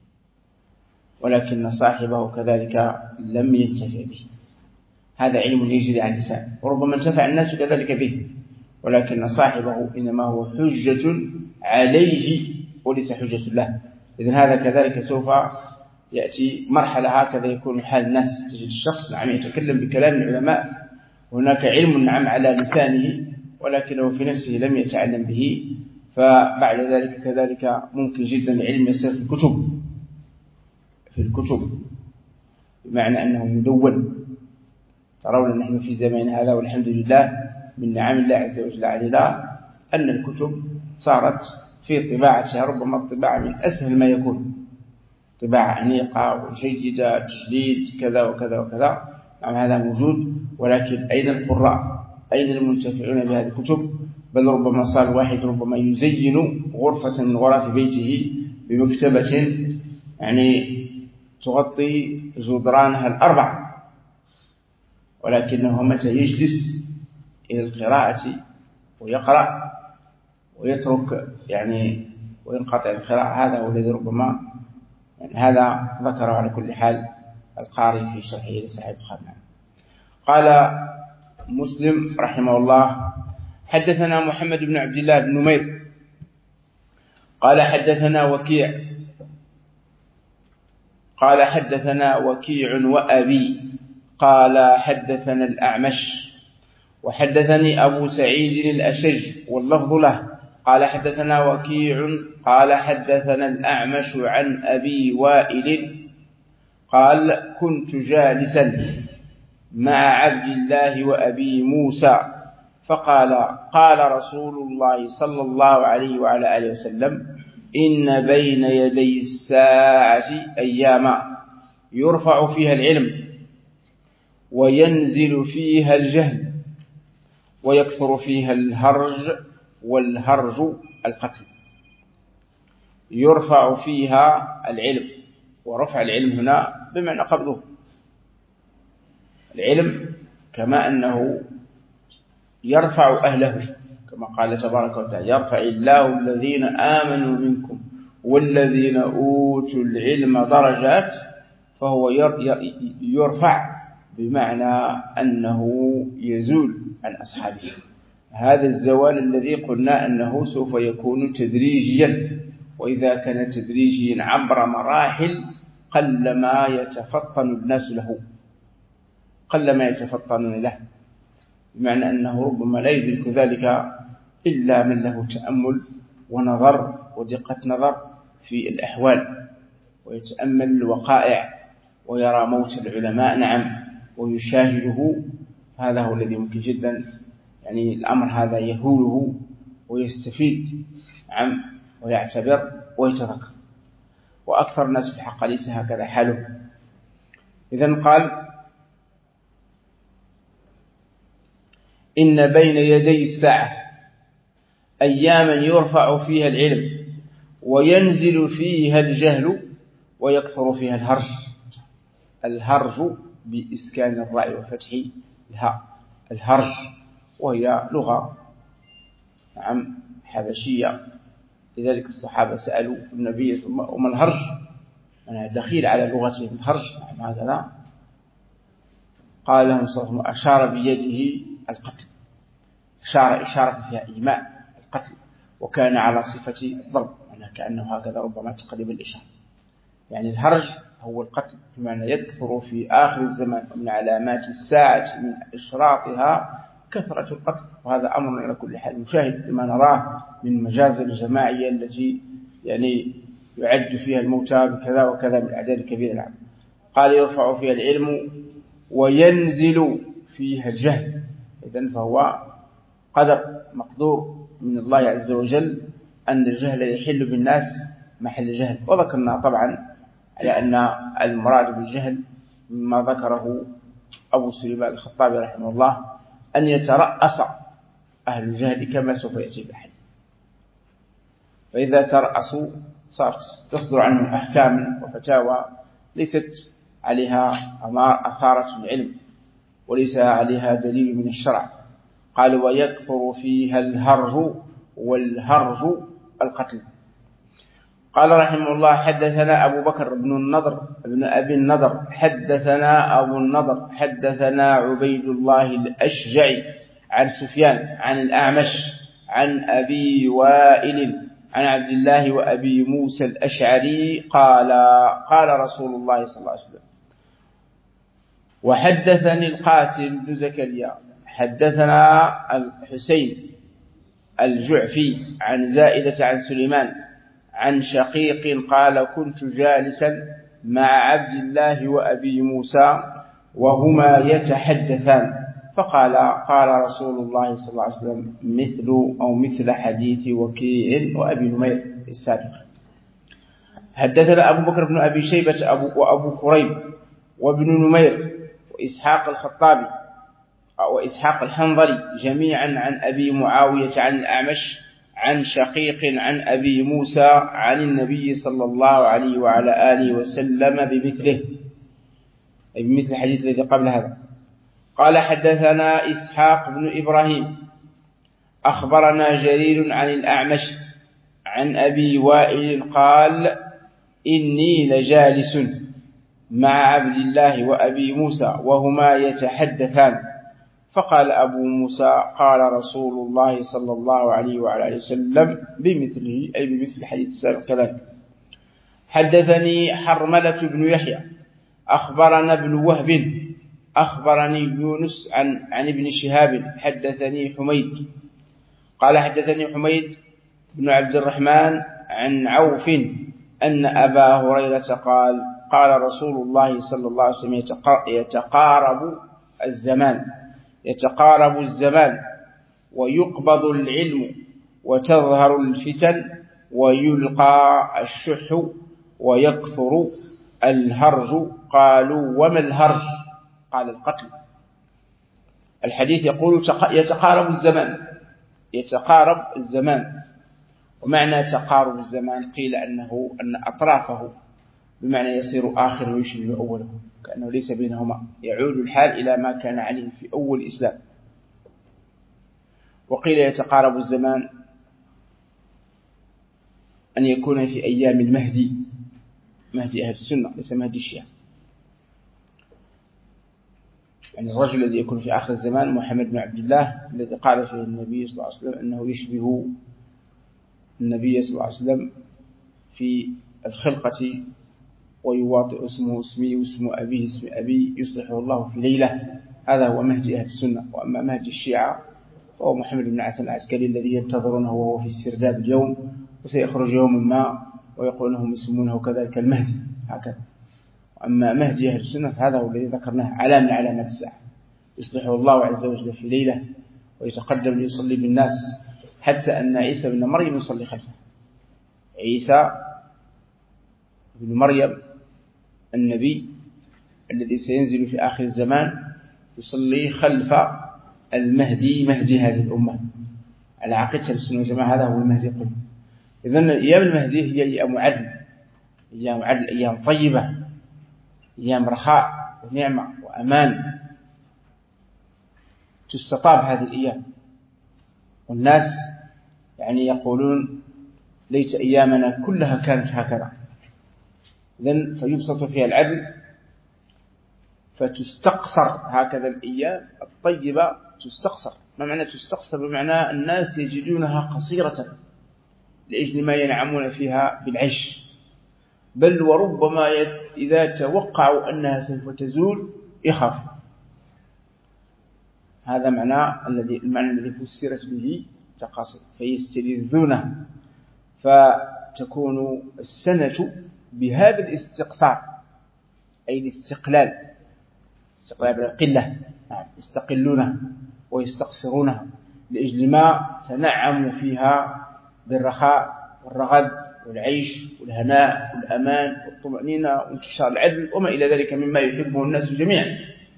ولكن صاحبه كذلك لم ينتفع به. هذا علم يجري على اللسان، وربما انتفع الناس كذلك به، ولكن صاحبه إنما هو حجة عليه وليس حجة له. إذن هذا كذلك سوف يأتي مرحلة هكذا يكون حال الناس، تجد الشخص نعم يتكلم بكلام العلماء، وهناك علم نعم على لسانه ولكنه في نفسه لم يتعلم به، فبعد ذلك كذلك ممكن جدا العلم يصير في الكتب في الكتب بمعنى أنه مدون. ترون نحن في زمان هذا والحمد لله من نعم الله عز وجل علينا أن الكتب صارت في طباعتها ربما الطباعة من أسهل ما يكون، طباعة أنيقة وجيدة، تجليد كذا وكذا وكذا، نعم هذا موجود، ولكن أين القراء؟ أين المنتفعون بهذه الكتب؟ بل ربما صار الواحد ربما يزين غرفة من غرف بيته بمكتبة يعني تغطي جدرانها الأربع، ولكنه متى يجلس إلى القراءة ويقرأ ويترك يعني وينقطع القراءة، هذا هو الذي ربما يعني هذا ذكره على كل حال القاري في شرحه لصحيح البخاري. قال مسلم رحمه الله: حدثنا محمد بن عبد الله بن نمير قال حدثنا وكيع قال حدثنا وكيع وأبي قال حدثنا الأعمش وحدثني أبو سعيد الأشج واللفظ له قال حدثنا وكيع قال حدثنا الأعمش عن أبي وائل قال: كنت جالسا مع عبد الله وأبي موسى فقال: قال رسول الله صلى الله عليه وعلى آله وسلم: إن بين يدي الساعة أياما يرفع فيها العلم وينزل فيها الجهل ويكثر فيها الهرج، والهرج القتل. يرفع فيها العلم، ورفع العلم هنا بمعنى قبضه. العلم كما أنه يرفع أهله كما قال تبارك وتعالى: يرفع الله الذين آمنوا منكم والذين أوتوا العلم درجات، فهو يرفع بمعنى أنه يزول عن أصحابه. هذا الزوال الذي قلنا أنه سوف يكون تدريجيا، وإذا كان تدريجيا عبر مراحل قلما يتفطن الناس له قلما يتفطنون له بمعنى أنه ربما لا يدرك ذلك إلا من له تأمل ونظر ودقة نظر في الأحوال، ويتأمل الوقائع ويرى موت العلماء نعم ويشاهده. هذا هو الذي ممكن جدا يعني الأمر هذا يهوله ويستفيد نعم ويعتبر ويتذكر، وأكثر الناس في حق ليس هكذا حاله. إذن قال: إن بين يدي الساعة أياما يرفع فيها العلم وينزل فيها الجهل ويكثر فيها الهرج. الهرج بإسكان الراء وفتح الهاء، الهرج وهي لغة نعم حبشية، لذلك الصحابة سألوا النبي صلى الله عليه وسلم: وما الهرج؟ أنا دخيل على لغتهم الهرج نعم هكذا. قال لهم صلى الله عليه وسلم: أشار بيده القتل، أشار إشارة فيها إيماء القتل، وكان على صفة الضرب يعني كأنه هكذا ربما تقريبا الإشارة. يعني الهرج هو القتل بمعنى يكثر في آخر الزمان، ومن علامات الساعة من إشراطها كثرة القتل، وهذا أمر على كل حال مشاهد لما نراه من مجازر الجماعية التي يعني يعد فيها الموتى بكذا وكذا من الأعداد الكبيرة. نعم. قال: يرفع فيها العلم وينزل فيها الجهل. إذن فهو قدر مقدور من الله عز وجل أن الجهل يحل بالناس محل الجهل. وذكرنا طبعا على أن المراد بالجهل مما ذكره أبو سليمان الخطابي رحمه الله أن يترأس أهل الجهل كما سوف يأتي بالحل، فإذا ترأسوا تصدر عنهم أحكام وفتاوى ليست عليها أثارة العلم وليس عليها دليل من الشرع. قال: ويكثر فيها الهرج، والهرج القتل. قال رحمه الله: حدثنا أبو بكر بن النضر بن أبي النضر حدثنا أبو النضر حدثنا عبيد الله الأشجعي عن سفيان عن الأعمش عن أبي وائل عن عبد الله وأبي موسى الأشعري قال: قال رسول الله صلى الله عليه وسلم. وحدثني القاسم بن زكريا حدثنا الحسين الجعفي عن زائدة عن سليمان عن شقيق قال: كنت جالسا مع عبد الله وأبي موسى وهما يتحدثان فقال: قال رسول الله صلى الله عليه وسلم مثل أو مثل حديث وكيع وأبي نمير السابق. حدثنا أبو بكر بن أبي شيبة أبو وأبو كريب وابن نمير وإسحاق الخطابي وإسحاق الحنظلي جميعا عن أبي معاوية عن الأعمش عن شقيق عن أبي موسى عن النبي صلى الله عليه وعلى آله وسلم بمثله، أي بمثل الحديث الذي قبل هذا. قال: حدثنا إسحاق بن إبراهيم أخبرنا جرير عن الأعمش عن أبي وائل قال: إني لجالس مع عبد الله وأبي موسى وهما يتحدثان فقال أبو موسى: قال رسول الله صلى الله عليه وعلى آله وسلم بمثله، أي بمثل الحديث السابق كذلك. حدثني حرملة بن يحيى أخبرنا ابن وهب أخبرني يونس عن عن ابن شهاب حدثني حميد قال: حدثني حميد بن عبد الرحمن عن عوف أن أبا هريرة قال: قال رسول الله صلى الله عليه وسلم: يتقارب الزمان يتقارب الزمان ويقبض العلم وتظهر الفتن ويلقى الشح ويكثر الهرج. قالوا: وما الهرج؟ قال: القتل. الحديث يقول يتقارب الزمان يتقارب الزمان ومعنى تقارب الزمان قيل أنه أن أطرافه بمعنى يصير آخر ويشبه أوله كأنه ليس بينهما، يعود الحال إلى ما كان عليه في أول الإسلام. وقيل يتقارب الزمان أن يكون في أيام المهدي، مهدي أهل السنة ليس مهدي الشيعة، يعني الرجل الذي يكون في آخر الزمان محمد بن عبد الله الذي قال فيه النبي صلى الله عليه وسلم أنه يشبه النبي صلى الله عليه وسلم في الخلقة ويواطئ اسمه اسمي واسم أبيه اسم أبي يصلحه الله في ليلة. هذا هو مهدي أهل السنة. وأما مهدي الشيعة فهو محمد بن عسل العسكري الذي ينتظرونه وهو في السرداب اليوم وسيخرج يوم ما ويقول لهم يسمونه كذلك المهدي هكذا. أما مهدي أهل السنة فهذا هو الذي ذكرناه علامة من علامات الساعة، يصلحه الله عز وجل في ليلة ويتقدم ليصلي بالناس حتى أن عيسى بن مريم يصلي خلفه. عيسى بن مريم النبي الذي سينزل في آخر الزمان يصلي خلف المهدي مهدي هذه الأمة على عقيدة السنة والجماعة. هذا هو المهدي قل. إذن أيام المهدي هي أيام عدل، أيام عدل، أيام طيبة، أيام رخاء ونعمة وأمان. تستطاب هذه الأيام والناس يعني يقولون ليت أيامنا كلها كانت هكذا. إذن فيبسط فيها العدل فتستقصر هكذا الأيام الطيبة تستقصر. ما معنى تستقصر؟ بمعنى الناس يجدونها قصيرة لأجل ما ينعمون فيها بالعيش، بل وربما إذا توقعوا أنها سوف تزول يخاف. هذا معنى الذي المعنى الذي فسرت به تقاصر. فيستلذونه فتكون السنة بهذا الاستقصار أي الاستقلال، استقلال بالقلة، يستقلونها ويستقصرونها لأجل ما تنعموا فيها بالرخاء والرغد والعيش والهناء والأمان والطمأنينة وانتشار العدل وما إلى ذلك مما يحبه الناس جميعا.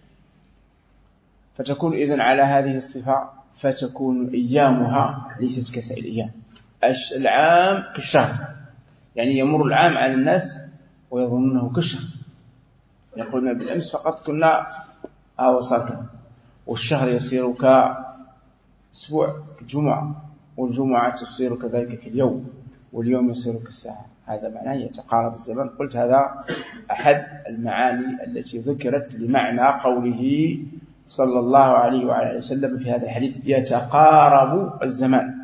فتكون إذن على هذه الصفة، فتكون أيامها ليست كسائر الأيام. العام كالشهر، يعني يمر العام على الناس ويظنونه كالشهر، يقولون بالأمس فقط كنا آوصاك، والشهر يصير كأسبوع كالجمعة، والجمعة تصير كذلك كاليوم. واليوم يصير كالساعة، هذا معناه يتقارب الزمان. قلت هذا أحد المعاني التي ذكرت لمعنى قوله صلى الله عليه وعلى وسلم في هذا الحديث يتقارب الزمان.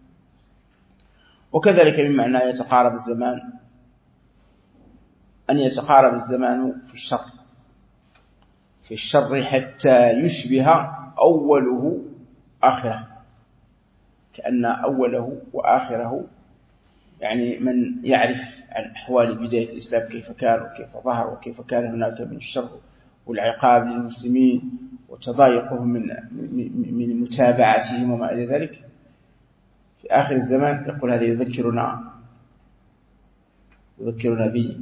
وكذلك من معنى يتقارب الزمان أن يتقارب الزمان في الشر في الشر حتى يشبه أوله آخره، كأن أوله وآخره يعني من يعرف عن أحوال بداية الإسلام كيف كان وكيف ظهر وكيف كان هناك من الشر والعقاب للمسلمين وتضايقهم من من متابعتهم وما إلى ذلك، في آخر الزمان يقول هذا يذكرنا يذكرنا بي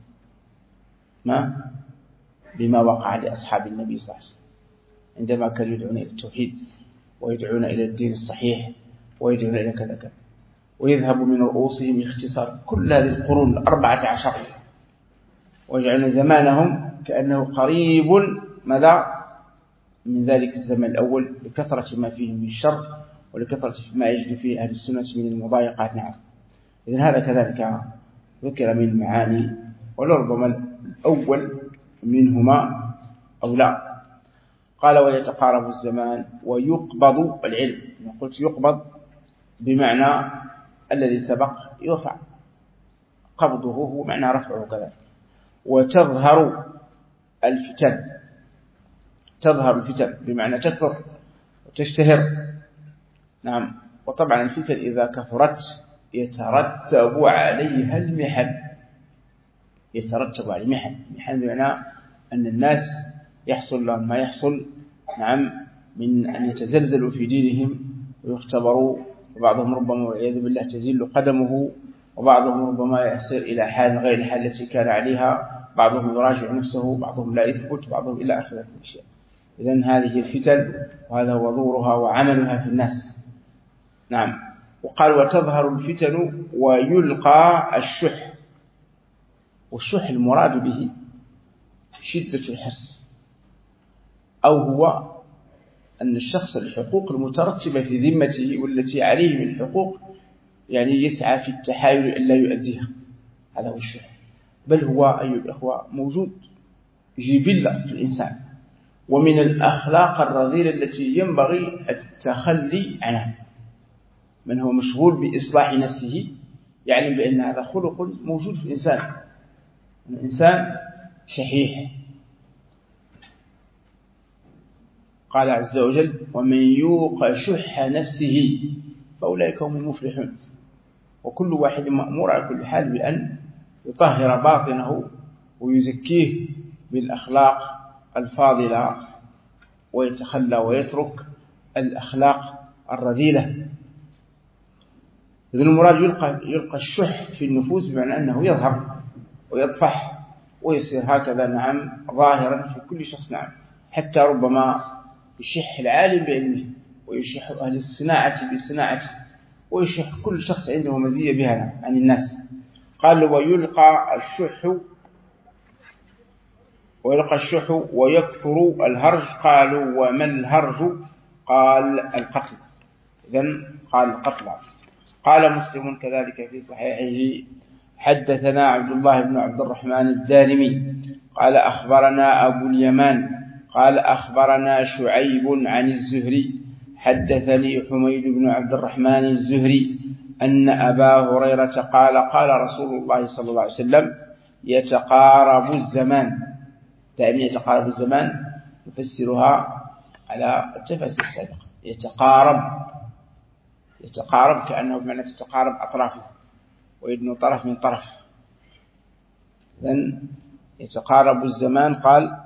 ما بما وقع لأصحاب النبي صلى الله عليه وسلم عندما كانوا يدعون إلى التوحيد ويدعون إلى الدين الصحيح ويدعون إلى كذا كذا، ويذهب من رؤوسهم اختصار كل هذه القرون الأربعة عشر، ويجعلون زمانهم كأنه قريب ماذا من ذلك الزمن الأول لكثرة ما فيه من الشر ولكثرة ما يجد فيه أهل السنة من المضايقات. نعم، إذن هذا كذلك ذكر من معاني، ولربما الأول منهما أو لا. قال ويتقارب الزمان ويقبض العلم. قلت يقبض بمعنى الذي سبق يرفع، قبضه هو معنى رفعه كذلك. وتظهر الفتن، تظهر الفتن بمعنى تكثر وتشتهر. نعم، وطبعا الفتن إذا كثرت يترتب عليها المحن، يترتب على المحن. المحن بمعنى أن الناس يحصل لهم ما يحصل، نعم، من أن يتزلزلوا في دينهم ويختبروا، وبعضهم ربما والعياذ بالله تزل قدمه، وبعضهم ربما يصير إلى حال غير الحال التي كان عليها، بعضهم يراجع نفسه، بعضهم لا يثبت، بعضهم إلى آخر الأشياء. إذن هذه الفتن وهذا هو دورها وعملها في الناس. نعم، وقال وتظهر الفتن ويلقى الشح. والشح المراد به شدة الحرص، أو هو أن الشخص الحقوق المترتبة في ذمته والتي عليه من حقوق يعني يسعى في التحايل إلا يؤديها، هذا هو الشح. بل هو أيها الأخوة موجود جبلة في الإنسان، ومن الأخلاق الرذيلة التي ينبغي التخلي عنها. من هو مشغول بإصلاح نفسه يعلم بأن هذا خلق موجود في الإنسان. الإنسان شحيح. قال عز وجل ومن يوق شح نفسه فأولئك هم المفلحون. وكل واحد مأمور على كل حال بأن يطهر باطنه ويزكيه بالأخلاق الفاضلة ويتخلى ويترك الأخلاق الرذيلة. إذن المراد يلقى, يلقى الشح في النفوس بمعنى أنه يظهر ويطفح ويصير هكذا، نعم، ظاهرا في كل شخص. نعم، حتى ربما يشح العالم بعلمه، ويشح أهل الصناعة بصناعته، ويشح كل شخص عنده مزية بها عن الناس. قال ويلقى الشح ويلقى الشح ويكثر الهرج. قالوا وما الهرج؟ قال القتل. إذن قال القتل. قال مسلم كذلك في صحيحه حدثنا عبد الله بن عبد الرحمن الدارمي قال أخبرنا أبو اليمان قال أخبرنا شعيب عن الزهري حدثني حميد بن عبد الرحمن الزهري أن أبا هريرة قال قال رسول الله صلى الله عليه وسلم يتقارب الزمان. دائما يتقارب الزمان نفسرها على التفاسير السابقة. يتقارب يتقارب كأنه بمعنى تتقارب أطرافه ويدنو طرف من طرف. إذن يتقارب الزمان. قال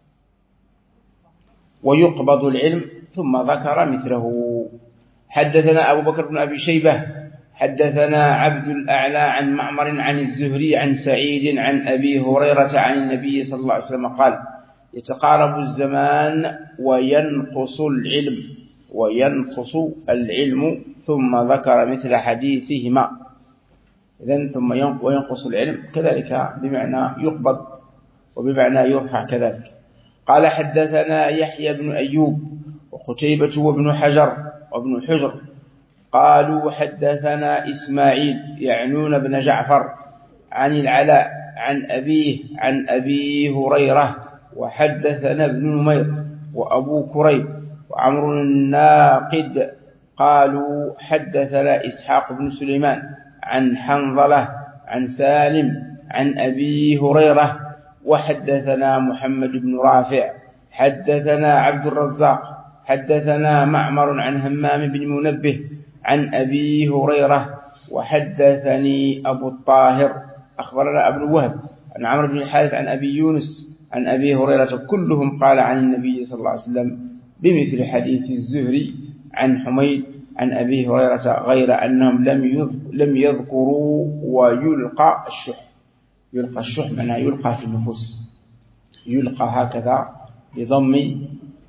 ويقبض العلم ثم ذكر مثله. حدثنا أبو بكر بن أبي شيبة حدثنا عبد الأعلى عن معمر عن الزهري عن سعيد عن أبي هريرة عن النبي صلى الله عليه وسلم قال يتقارب الزمان وينقص العلم وينقص العلم ثم ذكر مثل حديثهما. إذن ثم وينقص العلم كذلك بمعنى يقبض وبمعنى يرفع كذلك. قال حدثنا يحيى بن أيوب وقتيبة وابن حجر وابن حجر قالوا حدثنا إسماعيل يعنون بن جعفر عن العلاء عن أبيه عن أبي هريرة وحدثنا ابن نمير وأبو كريب وعمرو الناقد قالوا حدثنا إسحاق بن سليمان عن حنظلة عن سالم عن أبي هريرة وحدثنا محمد بن رافع حدثنا عبد الرزاق حدثنا معمر عن همام بن منبه عن أبي هريرة وحدثني أبو الطاهر أخبرنا ابن وهب عن عمرو بن الحارث عن أبي يونس عن أبي هريرة كلهم قال عن النبي صلى الله عليه وسلم بمثل حديث الزهري عن حميد عن أبي هريرة غير أنهم لم يذكروا ويلقى الشح. يلقى الشح معناه يلقى في النفوس، يلقى هكذا بضم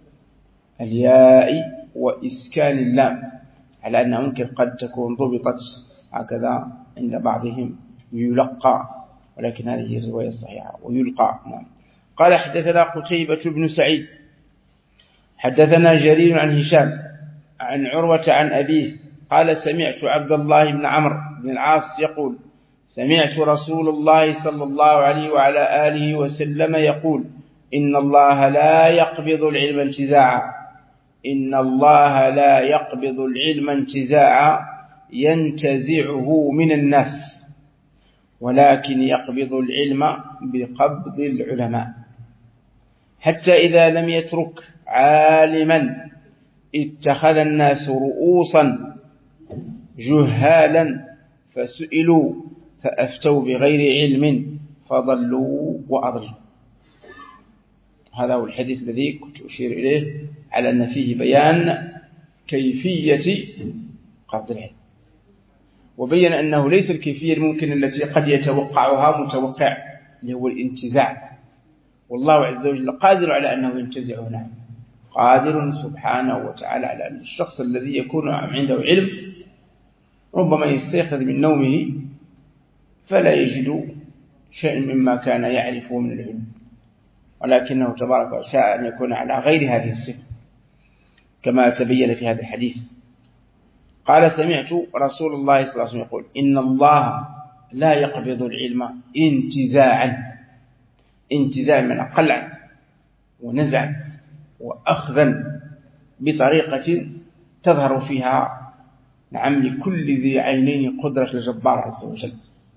الياء وإسكان اللام، على أنها ممكن قد تكون ضبطت هكذا عند بعضهم يلقى، ولكن هذه الرواية الصحيحة ويلقى. نعم. قال حدثنا قتيبة بن سعيد حدثنا جرير عن هشام عن عروة عن أبيه قال سمعت عبد الله بن عمرو بن العاص يقول سمعت رسول الله صلى الله عليه وعلى آله وسلم يقول إن الله لا يقبض العلم انتزاعا إن الله لا يقبض العلم انتزاعا ينتزعه من الناس، ولكن يقبض العلم بقبض العلماء، حتى إذا لم يترك عالما اتخذ الناس رؤوسا جهالا فسئلوا فأفتوا بغير علم فضلوا وأضلوا. هذا هو الحديث الذي كنت أشير إليه على أن فيه بيان كيفية قبض العلم، وبين أنه ليس الكيفية الممكن التي قد يتوقعها متوقع اللي هو الانتزاع، والله عز وجل قادر على أنه ينتزعه. نعم، قادر سبحانه وتعالى على أن الشخص الذي يكون عنده علم ربما يستيقظ من نومه فلا يجد شيء مما كان يعرفه من العلم، ولكنه تبارك وشاء أن يكون على غير هذه الصفة كما تبين في هذا الحديث. قال سمعت رسول الله صلى الله عليه وسلم يقول إن الله لا يقبض العلم انتزاعا، انتزاعا من قلعا ونزعا وأخذا بطريقة تظهر فيها نعم لكل ذي عينين قدرة الجبار عز وجل،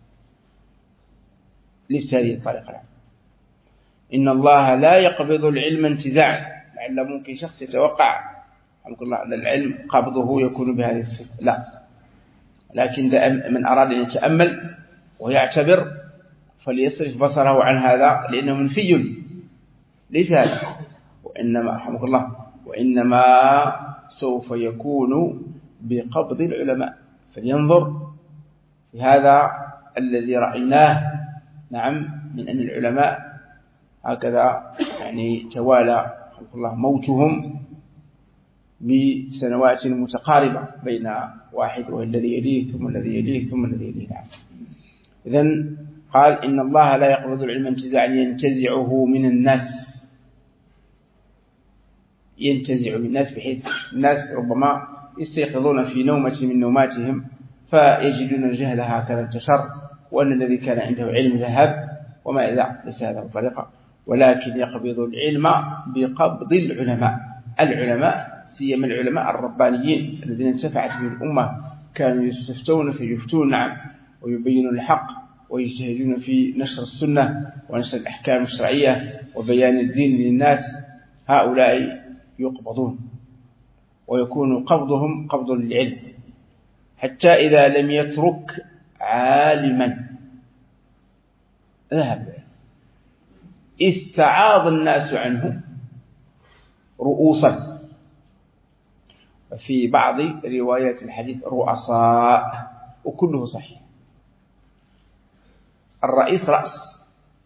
ليس هذه الطريقة. نعم. إن الله لا يقبض العلم انتزاعا، لعل ممكن شخص يتوقع الله أن العلم قبضه يكون بهذه الصفة، لا، لكن من أراد أن يتأمل ويعتبر فليصرف بصره عن هذا لأنه منفي، ليس هذا، وإنما رحمه الله وإنما سوف يكون بقبض العلماء. فلينظر في هذا الذي رأيناه نعم من أن العلماء هكذا يعني توالى رحمه الله موتهم بسنوات متقاربة بين واحد والذي يليه ثم الذي يليه ثم الذي يليه. نعم. إذن قال إن الله لا يقبض العلم انتزاعا ينتزعه من الناس، ينتزع من الناس بحيث الناس ربما يستيقظون في نومة من نوماتهم فيجدون الجهل هكذا انتشر، وأن الذي كان عنده علم ذهب وما إذا ليس هذا الطريقة، ولكن يقبض العلم بقبض العلماء. العلماء سيما العلماء الربانيين الذين انتفعت به الأمة كانوا يستفتون فيفتون نعم ويبينون الحق ويجتهدون في نشر السنة ونشر الأحكام الشرعية وبيان الدين للناس، هؤلاء يقبضون ويكون قبضهم قبض للعلم، حتى إذا لم يترك عالما ذهب استعاض الناس عنه رؤوسا، وفي بعض روايات الحديث رؤساء، وكله صحيح. الرئيس رأس،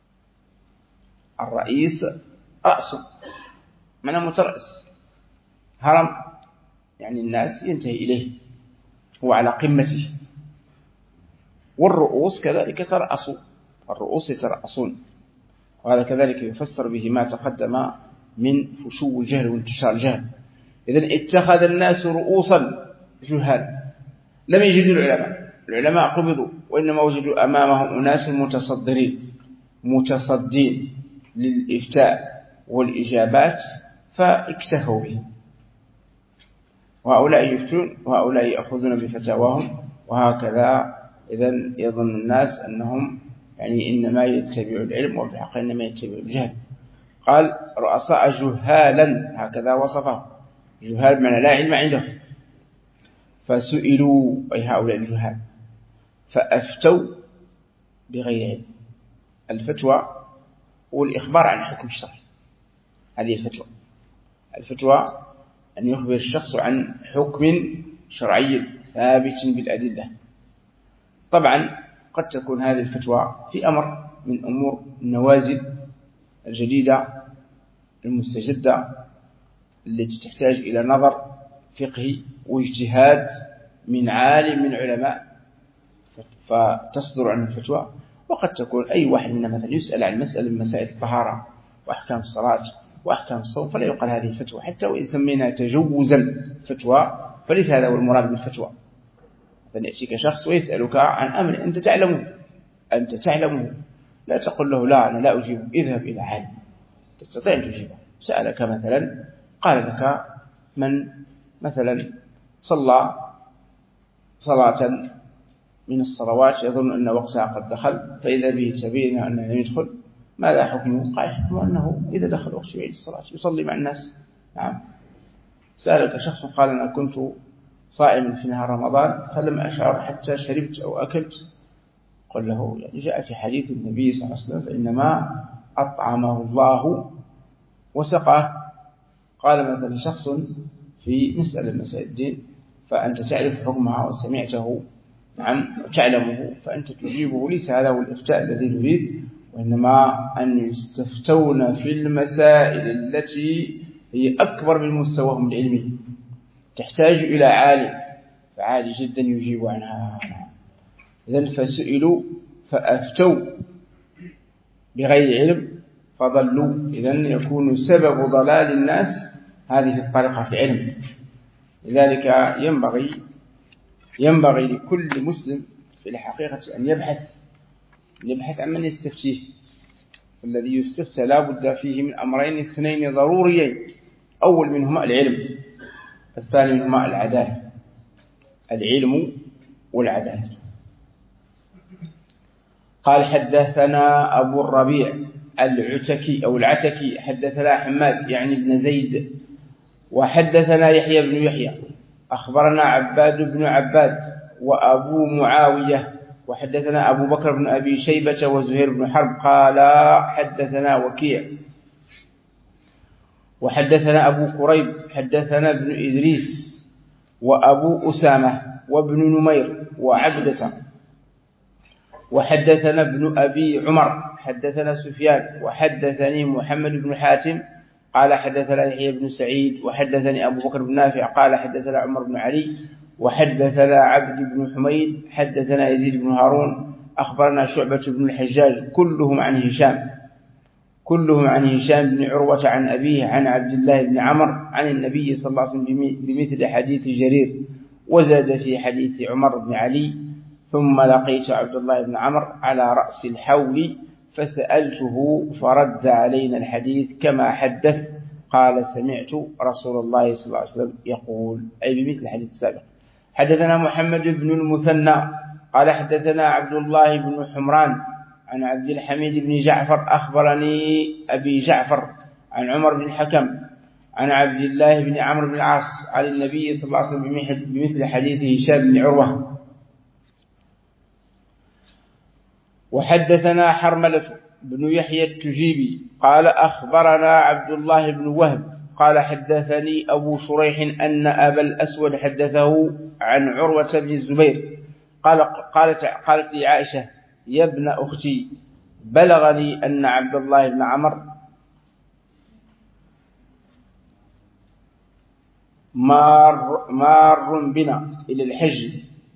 الرئيس رأسه من مترأس، هرم يعني الناس ينتهي إليه، هو على قمته. والرؤوس كذلك ترأسوا، الرؤوس يترأسون، وهذا كذلك يفسر به ما تقدم من فشو الجهل وانتشار الجهل. إذن اتخذ الناس رؤوسا جهال، لم يجدوا العلماء، العلماء قبضوا، وإنما وجدوا أمامهم أناس متصدرين متصدين للإفتاء والإجابات فاكتفوا بهم، وهؤلاء يفتون وهؤلاء يأخذون بفتاواهم، وهكذا إذن يظن الناس أنهم يعني إنما يتبعوا العلم، وفي الحقيقة إنما يتبعوا الجهل. قال رؤساء جهالا، هكذا وصفه، جهال بمعنى لا علم عندهم. فسئلوا أي هؤلاء الجهال فأفتوا بغير علم. الفتوى والإخبار عن حكم الشرعي، هذه الفتوى. الفتوى أن يخبر الشخص عن حكم شرعي ثابت بالأدلة. طبعا قد تكون هذه الفتوى في أمر من أمور النوازل الجديدة المستجدة التي تحتاج إلى نظر فقهي واجتهاد من عالم من علماء فتصدر عن الفتوى. وقد تكون أي واحد منا مثلا يسأل عن مسألة من مسائل الطهارة وأحكام الصلاة وأحكام الصوم، فلا يقال هذه الفتوى، حتى وإن سمينا تجوزا فتوى فليس هذا هو المراد بالفتوى. فنأتيك شخص ويسألك عن أمر أنت تعلمه أنت تعلمه لا تقول له لا أنا لا أجيب، اذهب إلى عالم تستطيع أن تجيبه. سألك مثلا قال لك من مثلا صلى صلاة من الصلوات يظن أن وقتها قد دخل، فإذا به تبين أنه لم يدخل، ماذا حكمه؟ قال حكمه أنه إذا دخل وقت يعيد الصلاة يصلي مع الناس. نعم. سألك شخص قال أنا كنت صائما في نهار رمضان فلم أشعر حتى شربت أو أكلت، قل له يعني جاء في حديث النبي صلى الله عليه وسلم فإنما أطعمه الله وسقاه. قال مثلا شخص في مسألة مسائل الدين فأنت تعرف حكمها وسمعته نعم وتعلمه فأنت تجيبه، ليس هذا هو الإفتاء الذي نريد، وإنما أن يستفتون في المسائل التي هي أكبر من مستواهم العلمي تحتاج إلى عالم، فعالي جدا يجيب عنها. إذن فسئلوا فأفتوا بغير علم فضلوا. إذن يكون سبب ضلال الناس هذه الطريقة في العلم. لذلك ينبغي ينبغي لكل مسلم في الحقيقة أن يبحث يبحث عن من يستفتيه. الذي يستفتى لا بد فيه من أمرين اثنين ضروريين، أول منهما العلم، الثاني منهما العدالة. العلم والعدالة. قال حدثنا أبو الربيع العتكي أو العتكي حدثنا حماد يعني بن زيد وحدثنا يحيى بن يحيى أخبرنا عباد بن عباد وأبو معاوية وحدثنا أبو بكر بن أبي شيبة وزهير بن حرب قال حدثنا وكيع وحدثنا أبو قريب حدثنا ابن إدريس وأبو أسامة وابن نمير وعبدة وحدثنا ابن أبي عمر حدثنا سفيان وحدثني محمد بن حاتم قال حدثنا يحيى بن سعيد وحدثني أبو بكر بن نافع قال حدثنا عمر بن علي وحدثنا عبد بن حميد حدثنا يزيد بن هارون أخبرنا شعبة بن الحجاج كلهم عن هشام كلهم عن هشام بن عروة عن أبيه عن عبد الله بن عمر عن النبي صلى الله عليه وسلم بمثل حديث جرير، وزاد في حديث عمر بن علي ثم لقيت عبد الله بن عمر على رأس الحول فسألته فرد علينا الحديث كما حدث قال سمعت رسول الله صلى الله عليه وسلم يقول، أي بمثل الحديث السابق. حدثنا محمد بن المثنى قال حدثنا عبد الله بن حمران عن عبد الحميد بن جعفر أخبرني أبي جعفر عن عمر بن الحكم عن عبد الله بن عمرو بن العاص عن النبي صلى الله عليه وسلم بمثل حديث هشام بن عروة. وحدثنا حرملة بن يحيى التجيبي قال أخبرنا عبد الله بن وهب قال حدثني أبو شريح أن أبا الأسود حدثه عن عروة بن الزبير قال قالت قالت لي عائشة يا ابن أختي بلغني أن عبد الله بن عمر مار, مار بنا إلى الحج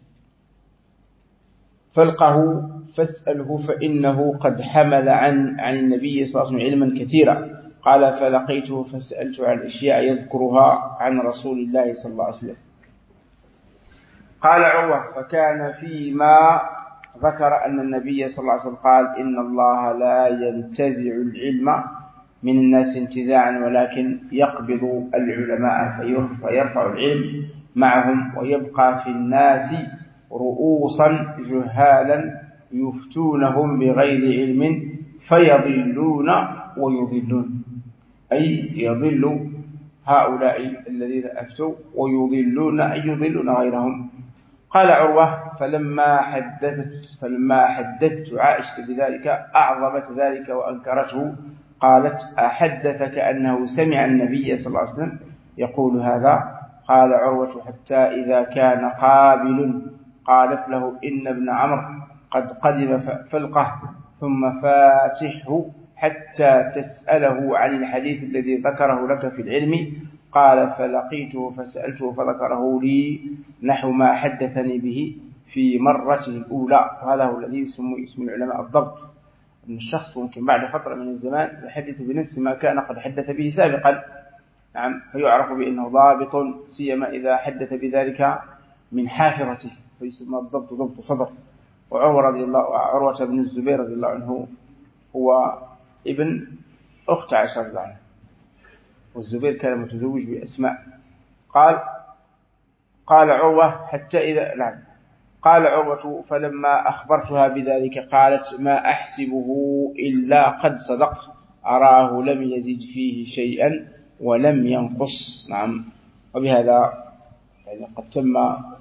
فالقه فاسأله فإنه قد حمل عن عن النبي صلى الله عليه وسلم علما كثيرا. قال فلقيته فسألت عن أشياء يذكرها عن رسول الله صلى الله عليه وسلم. قال عروة: فكان فيما ذكر أن النبي صلى الله عليه وسلم قال: إن الله لا ينتزع العلم من الناس انتزاعا، ولكن يقبض العلماء فيرفع العلم معهم، ويبقى في الناس رؤوسا جهالا يفتونهم بغير علم فيضلون ويضلون، أي يضل هؤلاء الذين أفتوا ويضلون أي يضلون غيرهم. قال عروة: فلما حدثت فلما حدثت عائشة بذلك أعظمت ذلك وأنكرته، قالت: أحدثك أنه سمع النبي صلى الله عليه وسلم يقول هذا؟ قال عروة: حتى إذا كان قابل قالت له: إن ابن عمرو قد قدم فلقه ثم فاتحه حتى تسأله عن الحديث الذي ذكره لك في العلم. قال: فلقيته فسألته فذكره لي نحو ما حدثني به في مرته الأولى. وهذا هو الذي يسمى اسم العلماء الضبط، أن الشخص ممكن بعد فترة من الزمان يحدث بنفس ما كان قد حدث به سابقا، نعم، فيعرف بأنه ضابط، سيما إذا حدث بذلك من حافظته فيسمى الضبط ضبط صدر. وعروة رضي الله عروة بن الزبير رضي الله عنه هو ابن أخت عائشة رضي الله عنها، والزبير كان متزوج بأسماء. قال قال عروة: حتى إذا نعم قال عروة: فلما أخبرتها بذلك قالت: ما أحسبه إلا قد صدق، أراه لم يزد فيه شيئا ولم ينقص. نعم. وبهذا يعني قد تم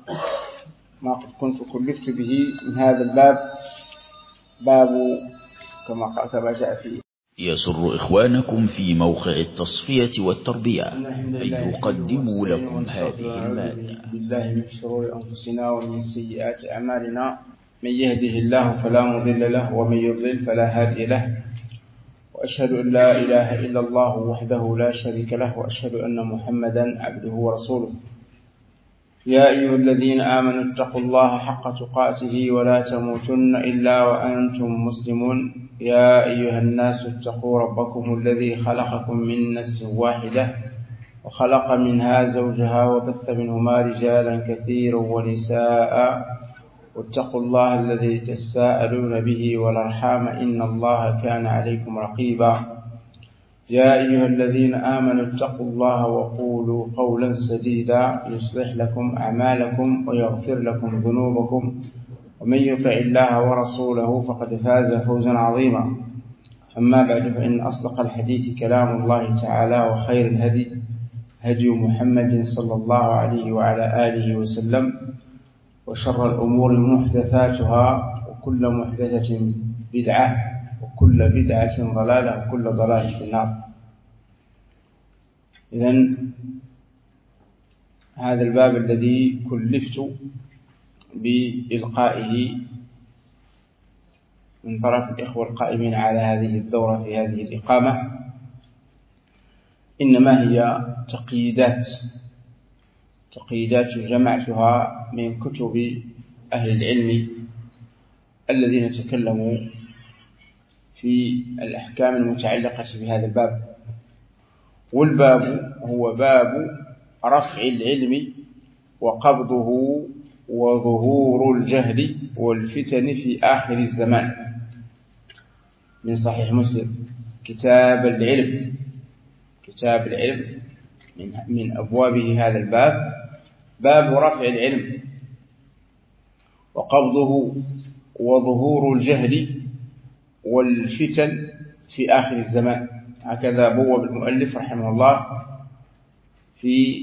ما قد كنت كلفت به من هذا الباب، باب كما كما جاء فيه. يسر إخوانكم في موقع التصفية والتربية أن يقدموا لكم هذه المادة. بالله من شرور أنفسنا ومن سيئات أعمالنا، من يهده الله فلا مضل له ومن يضلل فلا هادي له، وأشهد أن لا إله إلا الله وحده لا شريك له، وأشهد أن محمدا عبده ورسوله. يا أيها الذين آمنوا اتقوا الله حق تقاته ولا تموتن إلا وأنتم مسلمون. يا أيها الناس اتقوا ربكم الذي خلقكم من نفس واحدة وخلق منها زوجها وبث منهما رجالا كثيرا ونساء، واتقوا الله الذي تساءلون به والأرحام إن الله كان عليكم رقيبا. يا أيها الذين آمنوا اتقوا الله وقولوا قولا سديدا يصلح لكم أعمالكم ويغفر لكم ذنوبكم، ومن يطع الله ورسوله فقد فاز فوزا عظيما. أما بعد، فإن أصدق الحديث كلام الله تعالى، وخير الهدي هدي محمد صلى الله عليه وعلى آله وسلم، وشر الأمور محدثاتها، وكل محدثة بدعة، وكل بدعة ضلالة، وكل ضلالة في النار. إذن هذا الباب الذي كلفت بإلقائه من طرف الإخوة القائمين على هذه الدورة في هذه الإقامة إنما هي تقييدات تقييدات جمعتها من كتب أهل العلم الذين تكلموا في الأحكام المتعلقة بهذا الباب. والباب هو باب رفع العلم وقبضه وظهور الجهل والفتن في آخر الزمان، من صحيح مسلم. كتاب العلم كتاب العلم من, من أبوابه هذا الباب، باب رفع العلم وقبضه وظهور الجهل والفتن في آخر الزمان. هكذا بوب المؤلف رحمه الله في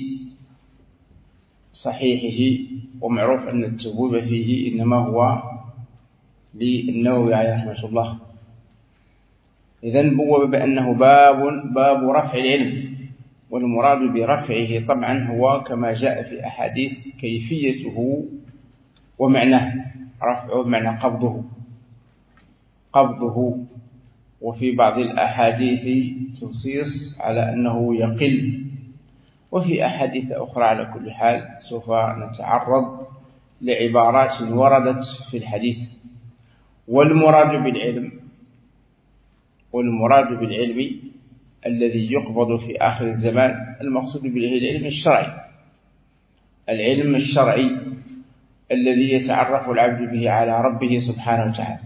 صحيحه، ومعروف أن التبويب فيه إنما هو للنووي عليه رحمة الله. إذن بوب بأنه باب باب رفع العلم، والمراد برفعه طبعا هو كما جاء في أحاديث كيفيته ومعناه. رفعه بمعنى قبضه قبضه وفي بعض الأحاديث تنصيص على أنه يقل، وفي أحاديث أخرى. على كل حال سوف نتعرض لعبارات وردت في الحديث. والمراد بالعلم والمراد بالعلم الذي يقبض في آخر الزمان، المقصود به العلم الشرعي العلم الشرعي الذي يتعرف العبد به على ربه سبحانه وتعالى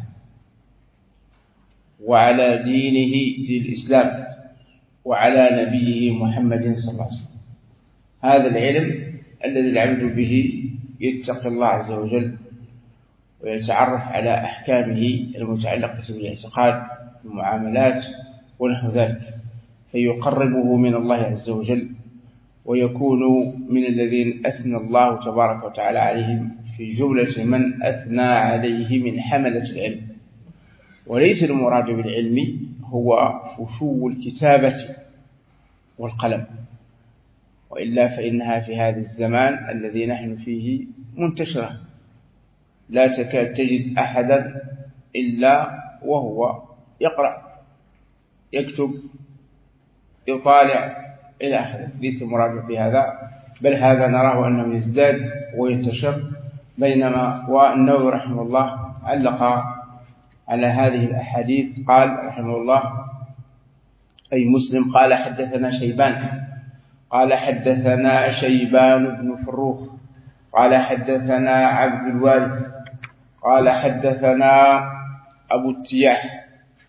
وعلى دينه دين الإسلام وعلى نبيه محمد صلى الله عليه وسلم. هذا العلم الذي العبد به يتقي الله عز وجل ويتعرف على أحكامه المتعلقة بالاعتقاد والمعاملات ونحو ذلك، فيقربه من الله عز وجل ويكون من الذين أثنى الله تبارك وتعالى عليهم في جملة من أثنى عليه من حملة العلم. وليس المراد بالعلم هو فشو الكتابة والقلم، وإلا فإنها في هذا الزمان الذي نحن فيه منتشرة، لا تكاد تجد أحدا إلا وهو يقرأ يكتب يطالع إلى آخره. ليس المراد بهذا، بل هذا نراه أنه يزداد وينتشر. بينما والنووي رحمه الله علق على هذه الأحاديث قال رحمه الله أي مسلم قال حدثنا شيبان قال حدثنا شيبان بن فروخ قال حدثنا عبد الوارث قال حدثنا أبو التياح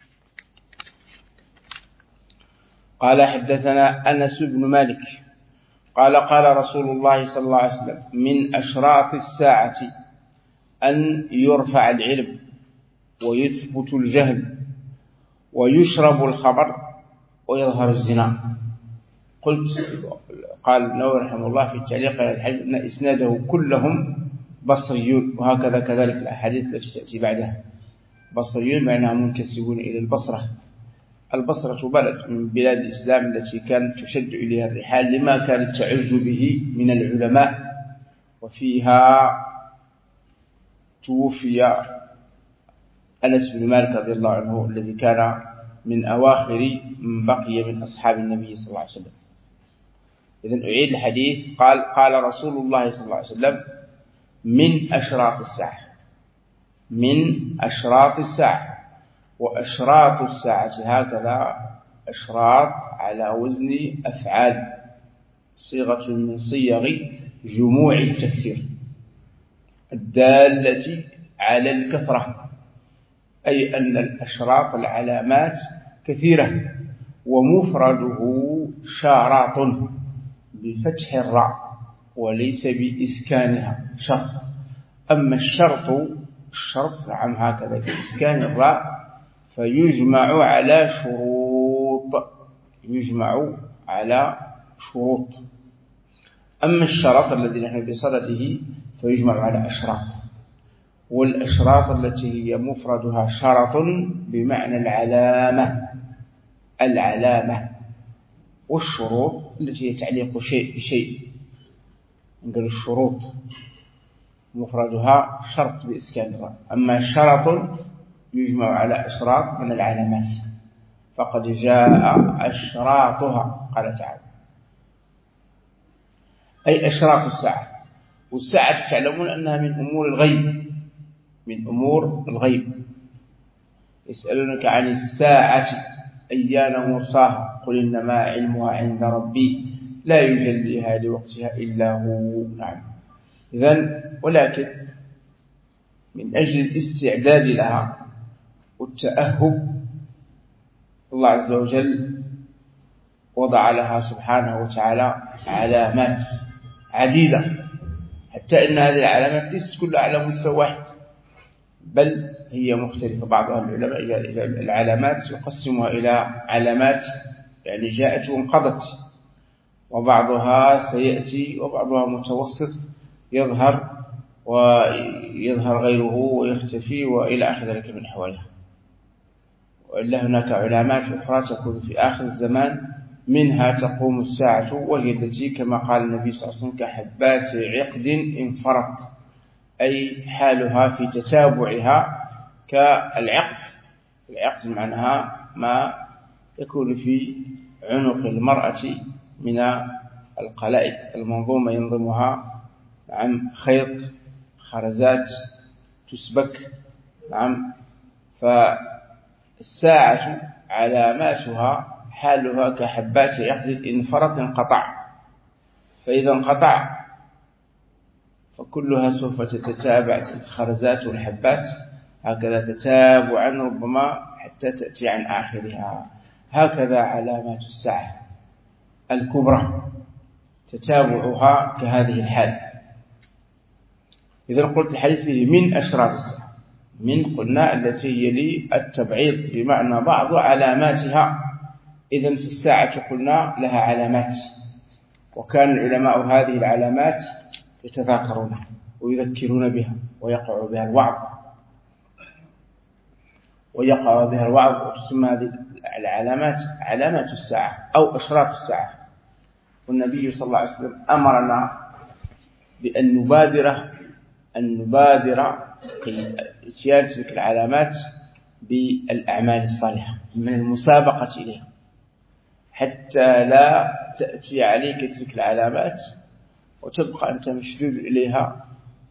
قال حدثنا أنس بن مالك قال قال رسول الله صلى الله عليه وسلم من أشراط الساعة أن يرفع العلم ويثبت الجهل ويشرب الخمر ويظهر الزنا. قلت قال النووي رحمه الله في التعليق على الحديث أن إسناده كلهم بصريون، وهكذا كذلك الأحاديث التي تأتي بعدها بصريون معناها منتسبون إلى البصرة. البصرة بلد من بلاد الإسلام التي كانت تشد إليها الرحال لما كانت تعز به من العلماء، وفيها توفي أنس بن مالك رضي الله عنه الذي كان من أواخر من بقي من أصحاب النبي صلى الله عليه وسلم. إذن أعيد الحديث قال قال رسول الله صلى الله عليه وسلم من أشراط الساعة، من أشراط الساعة. وأشراط الساعة هكذا أشراط على وزن أفعال، صيغة من صيغ جموع التكسير الدالة على الكثرة، أي أن الأشراط العلامات كثيرة، ومفرده شارط بفتح الراء وليس بإسكانها شرط. أما الشرط الشرط نعم هكذا بإسكان الراء فيجمع على شروط، يجمع على شروط. أما الشرط الذي نحن بصدده فيجمع على أشراط، والأشراط التي هي مفردها شرط بمعنى العلامة العلامة والشروط التي هي تعليق شيء بشيء. نقول الشروط مفردها شرط بإسكان الراء، أما شرط يجمع على أشراط من العلامات، فقد جاء أشراطها قال تعالى أي أشراط الساعة. والساعة تعلمون أنها من أمور الغيب، من أمور الغيب. يسألونك عن الساعة أيان مرساها قل إنما علمها عند ربي لا يجليها لوقتها إلا هو. نعم. إذن ولكن من أجل الاستعداد لها والتأهب الله عز وجل وضع لها سبحانه وتعالى علامات عديدة، حتى إن هذه العلامات ليست كلها على مستوى واحد، بل هي مختلفة. بعض العلماء العلامات يقسمها إلى علامات يعني جاءت وانقضت، وبعضها سيأتي، وبعضها متوسط يظهر ويظهر غيره ويختفي وإلى آخر ذلك من حوالها. وإلا هناك علامات أخرى تكون في آخر الزمان، منها تقوم الساعة، وهي التي كما قال النبي صلى الله عليه وسلم كحبات عقد انفرط، أي حالها في تتابعها كالعقد. العقد معناها ما يكون في عنق المرأة من القلائد المنظومة ينظمها نعم خيط خرزات تسبك. نعم. فالساعة علاماتها حالها كحبات عقد انفرط انقطع، فإذا انقطع فكلها سوف تتتابع الخرزات والحبات هكذا تتابعا ربما حتى تأتي عن آخرها. هكذا علامات الساعة الكبرى تتابعها كهذه الحال. إذا قلت الحديث فيه من أشراط الساعة، من قلنا التي هي للتبعيض بمعنى بعض علاماتها. إذن في الساعة قلنا لها علامات، وكان العلماء هذه العلامات يتذاكرونها ويذكرون بها ويقع بها الوعظ ويقع بها الوعظ وتسمى هذه العلامات علامات الساعة أو أشراط الساعة. والنبي صلى الله عليه وسلم أمرنا بأن نبادر أن نبادر في إتيان تلك العلامات بالأعمال الصالحة من المسابقة إليها، حتى لا تأتي عليك تلك العلامات وتبقى أنت مشدود إليها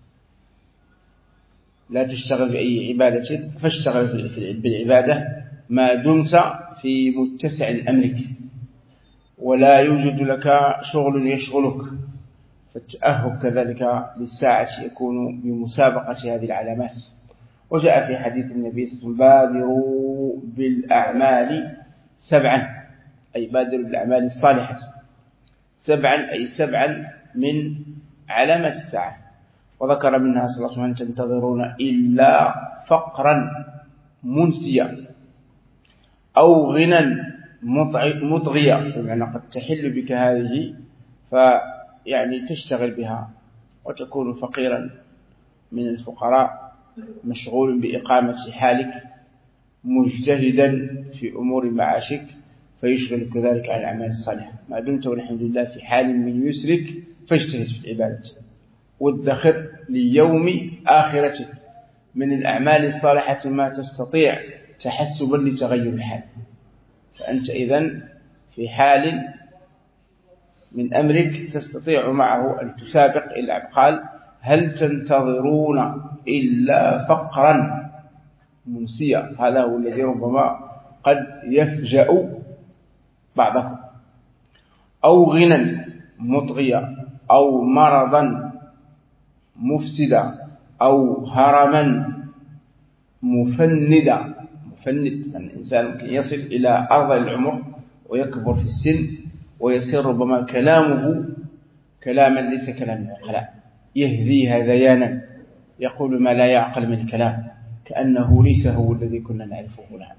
لا تشتغل بأي عبادة. فاشتغل بالعبادة ما دمت في متسع أمرك ولا يوجد لك شغل يشغلك. فالتأهب كذلك للساعة يكون بمسابقة هذه العلامات. وجاء في حديث النبي صلى الله عليه وسلم بادروا بالأعمال سبعا، أي بادروا بالأعمال الصالحة سبعا، أي سبعا من علامات الساعة. وذكر منها صلى الله عليه وسلم تنتظرون إلا فقرا منسيا أو غنى مطغيا، بمعنى قد تحل بك هذه فيعني تشتغل بها وتكون فقيرا من الفقراء مشغول بإقامة حالك مجتهدا في أمور معاشك فيشغلك ذلك عن الأعمال الصالحة. ما دمت والحمد لله في حال من يسرك فاجتهد في العبادة وادخر ليوم آخرتك من الأعمال الصالحة ما تستطيع تحسبا لتغير الحال. فأنت إذن في حال من أمرك تستطيع معه أن تسابق إلى قال هل تنتظرون إلا فقرا منسيا. هذا هو الذي ربما قد يفجأ بعضكم، أو غنى مطغيا أو مرضا مفسدا أو هرما مفندا. مفند يعني الإنسان ممكن يصل إلى أرض العمر ويكبر في السن ويصير ربما كلامه كلاما ليس كلام العقلاء، يهذي هذيانا يقول ما لا يعقل من الكلام كأنه ليس هو الذي كنا نعرفه الآن.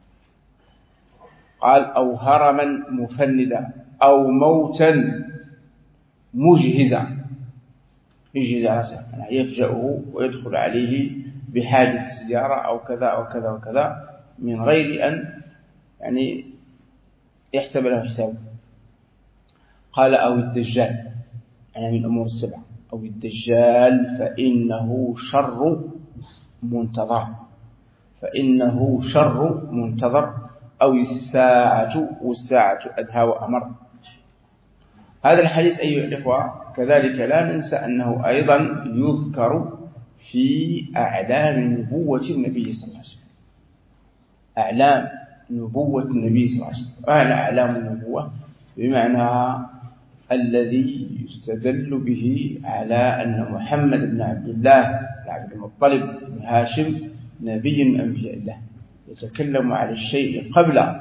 قال أو هرما مفندا أو موتا مجهزا، يجهز رأسه يعني يفجأه ويدخل عليه بحادث سيارة أو كذا أو كذا وكذا من غير أن يعني يحسب له حسابه. قال أو الدجال يعني من الأمور السبعة. أو الدجال فإنه شر منتظر، فإنه شر منتظر. أو الساعة والساعة أدهى وأمر. هذا الحديث أيها الإخوة كذلك لا ننسى أنه أيضا يذكر في أعلام نبوة النبي صلى الله عليه وسلم. أعلام نبوة النبي صلى الله عليه وسلم. أعلى أعلام النبوة بمعنى الذي يستدل به على أن محمد بن عبد الله بن عبد المطلب بن هاشم نبي من أنبياء الله، يتكلم على الشيء قبل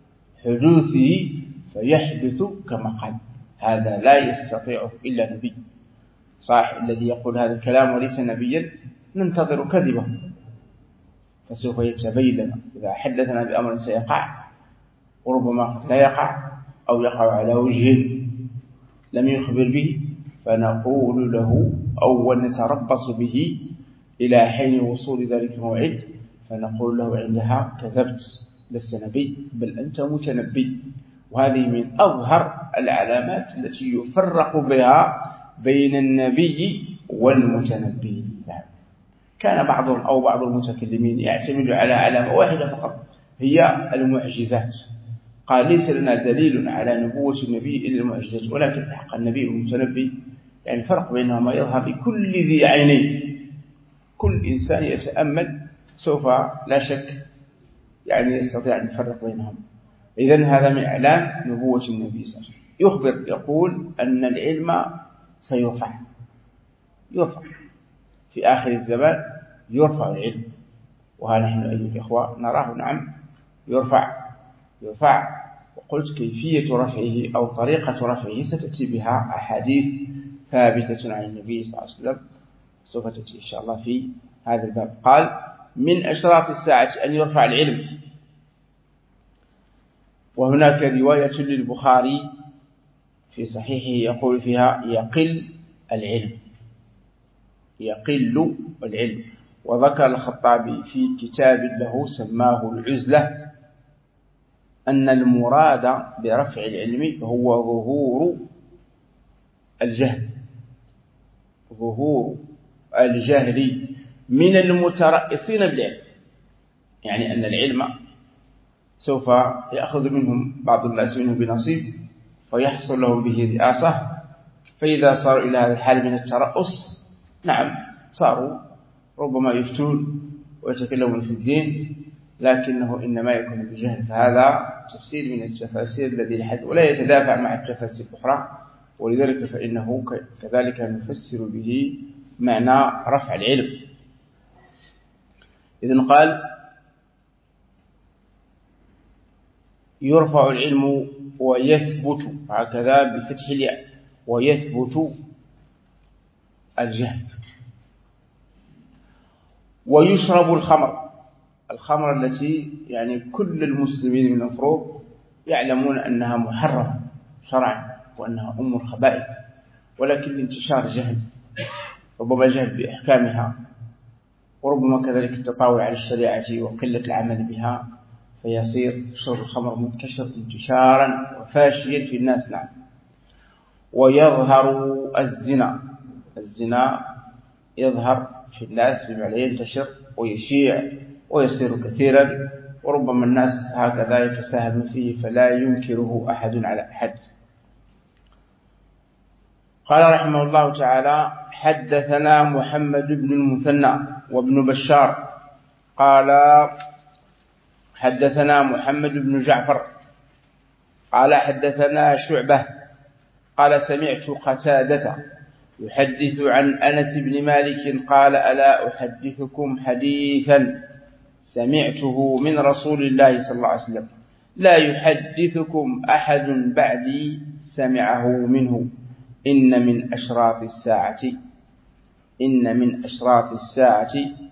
حدوثه فيحدث كما قال. هذا لا يستطيعه إلا نبي. صاحب الذي يقول هذا الكلام وليس نبيا ننتظر كذبه، فسوف يتبين إذا حدثنا بأمر سيقع وربما لا يقع أو يقع على وجه لم يخبر به، فنقول له أو نتربص به إلى حين وصول ذلك الموعد، فنقول له عندها كذبت لست نبي بل أنت متنبي. وهذه من أظهر العلامات التي يفرق بها بين النبي والمتنبي. كان بعضهم أو بعض المتكلمين يعتمد على علامة واحدة فقط هي المعجزات. قال ليس لنا دليل على نبوة النبي إلا المعجزات، ولكن حق النبي والمتنبي يعني فرق بينهما يظهر لكل ذي عينين. كل إنسان يتأمل سوف لا شك يعني يستطيع أن يفرق بينهم. إذن هذا من إعلام نبوة النبي صلى الله عليه وسلم. يخبر يقول أن العلم سيرفع، يرفع في آخر الزمان، يرفع العلم، وها نحن أيها الإخوة نراه نعم يرفع يرفع وقلت كيفية رفعه أو طريقة رفعه ستأتي بها أحاديث ثابتة عن النبي صلى الله عليه وسلم، سوف تأتي إن شاء الله في هذا الباب. قال من أشراط الساعة أن يرفع العلم. وهناك رواية للبخاري في صحيحه يقول فيها يقل العلم، يقل العلم. وذكر الخطابي في كتاب له سماه العزلة أن المراد برفع العلم هو ظهور الجهل، ظهور الجهل من المترأسين بالعلم، يعني أن العلم سوف يأخذ منهم بعض الناس منه بنصيب فيحصل لهم به رئاسة، فإذا صاروا إلى هذا الحال من الترأس نعم صاروا ربما يفتون ويتكلمون في الدين، لكنه إنما يكون بجهل. فهذا تفسير من التفاسير الذي لحد ولا يتدافع مع التفاسير الأخرى، ولذلك فإنه كذلك نفسر به معنى رفع العلم. إذن قال يرفع العلم ويثبت، هكذا بفتح الياء، ويثبت الجهل. ويشرب الخمر، الخمر التي يعني كل المسلمين من المفروض يعلمون أنها محرمة شرعا وأنها أم الخبائث، ولكن لانتشار جهل، ربما جهل بإحكامها، وربما كذلك التطاول على الشريعة وقلة العمل بها، فيصير شرب الخمر منتشر انتشارا وفاشيا في الناس. نعم. ويظهر الزنا، الزنا يظهر في الناس بمعنى ينتشر ويشيع ويصير كثيرا، وربما الناس هكذا يتساهل فيه فلا ينكره أحد على أحد. قال رحمه الله تعالى حدثنا محمد بن المثنى وابن بشار قال حدثنا محمد بن جعفر قال حدثنا شعبة قال سمعت قتادة يحدث عن أنس بن مالك قال ألا أحدثكم حديثا سمعته من رسول الله صلى الله عليه وسلم لا يحدثكم أحد بعدي سمعه منه إن من أشراط الساعة إن من أشراط الساعة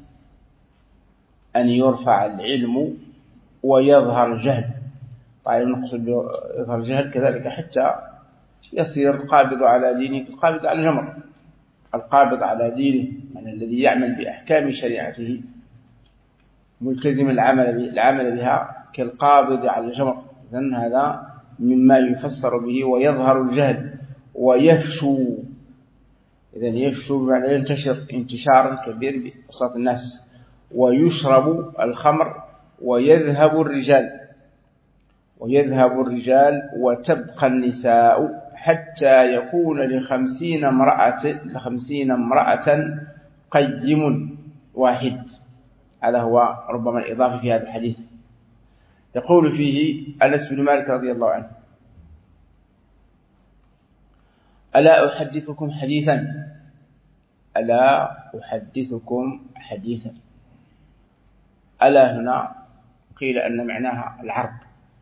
أن يرفع العلم ويظهر الجهل. طيب نقصد يظهر الجهل كذلك حتى يصير القابض على دينه القابض على الجمر، القابض على دينه من الذي يعمل بأحكام شريعته ملتزم العمل العمل بها كالقابض على الجمر. إذن هذا مما يفسر به ويظهر الجهل ويفشو. إذن يفشو بمعنى ينتشر انتشارا كبير بوسط الناس. ويشرب الخمر ويذهب الرجال ويذهب الرجال وتبقى النساء حتى يكون لخمسين امرأة لخمسين امرأة قيم واحد. هذا هو ربما الإضافة في هذا الحديث. يقول فيه أنس بن مالك رضي الله عنه ألا أحدثكم حديثا ألا أحدثكم حديثا. ألا هنا قيل أن معناها العرض،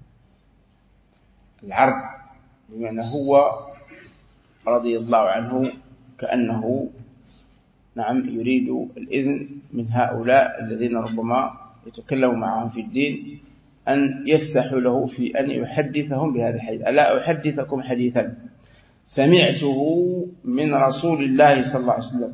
العرض بمعنى هو رضي الله عنه كأنه نعم يريد الإذن من هؤلاء الذين ربما يتكلم معهم في الدين أن يفسحوا له في أن يحدثهم بهذا الحديث. ألا أحدثكم حديثا سمعته من رسول الله صلى الله عليه وسلم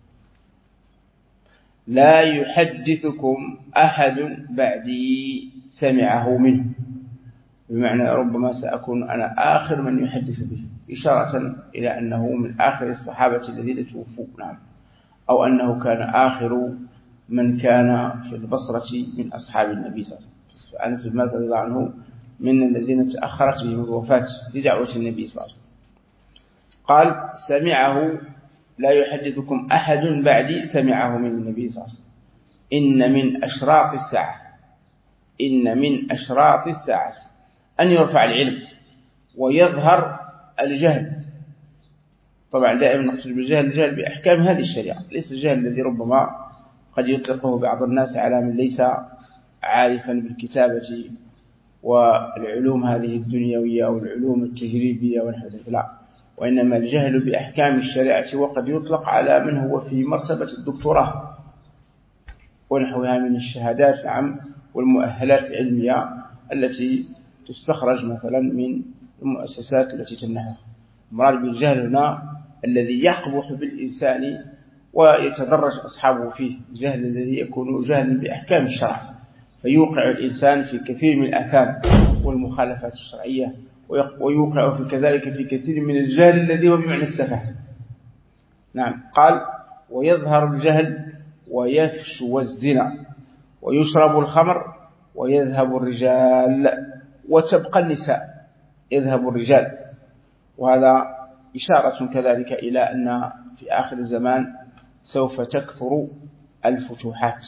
لا يحدثكم أحد بعدي سمعه منه، بمعنى ربما سأكون أنا آخر من يحدث به، إشارة إلى أنه من آخر الصحابة الذين توفوا. نعم. أو أنه كان آخر من كان في البصرة من أصحاب النبي صلى الله عليه وسلم. أنس بن مالك رضي الله عنه من الذين تأخرت بهم الوفاة لدعوة النبي صلى الله عليه وسلم. قال سمعه لا يحدثكم أحد بعدي سمعه من النبي صلى الله عليه وسلم إن من أشراط الساعة إن من أشراط الساعة أن يرفع العلم ويظهر الجهل. طبعا دائما نقصد بالجهل الجهل بأحكام هذه الشريعة، ليس الجهل الذي ربما قد يطلقه بعض الناس على من ليس عارفا بالكتابة والعلوم هذه الدنيوية أو العلوم التجريبية ونحو ذلك، لا، وإنما الجهل بأحكام الشريعة وقد يطلق على من هو في مرتبة الدكتوراه ونحوها من الشهادات نعم والمؤهلات العلمية التي تستخرج مثلا من المؤسسات التي تمنحها. المراد بالجهل هنا الذي يقبح بالإنسان ويتدرج أصحابه فيه، الجهل الذي يكون جهلا بأحكام الشرع فيوقع الإنسان في كثير من الآثام والمخالفات الشرعية، ويوقع في كذلك في كثير من الجهل الذي هو بمعنى السفه. نعم قال ويظهر الجهل ويفشو الزنا ويشرب الخمر ويذهب الرجال وتبقى النساء، يذهب الرجال، وهذا إشارة كذلك إلى أن في آخر الزمان سوف تكثر الفتوحات،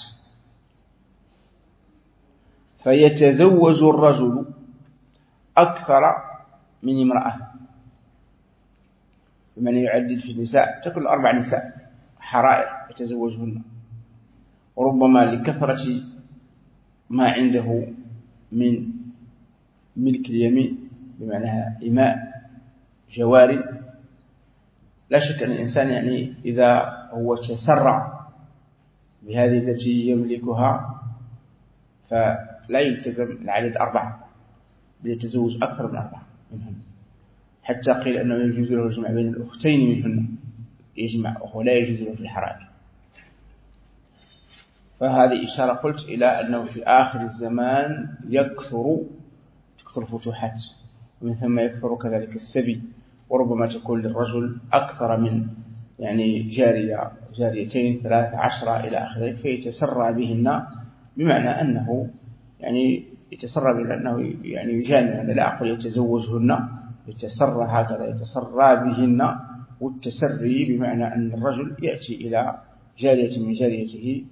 فيتزوج الرجل أكثر من امرأة، بمن يعدد في النساء تكون أربع نساء حرائر يتزوجهن، وربما لكثرة ما عنده من ملك اليمين بمعنى إماء جواري. لا شك أن الإنسان يعني إذا هو تسرع بهذه التي يملكها فلا يلتزم العدد أربعة، بل يتزوج أكثر من أربعة منهن، حتى قيل أنه يجوز له الجمع بين الأختين منهن، يجمع ولا يجوز له في الحرائر. فهذه إشارة قلت إلى أنه في آخر الزمان يكثر تكثر الفتوحات، ومن ثم يكثر كذلك السبي، وربما تكون للرجل أكثر من يعني جارية جاريتين ثلاثة عشرة إلى آخره، فيتسرع بهن، بمعنى أنه يعني يتسرع بأنه يعني يجامع، لا أقول يتزوجهن، يتسرع هكذا يتسرع بهن، والتسري بمعنى أن الرجل يأتي إلى جارية من جاريته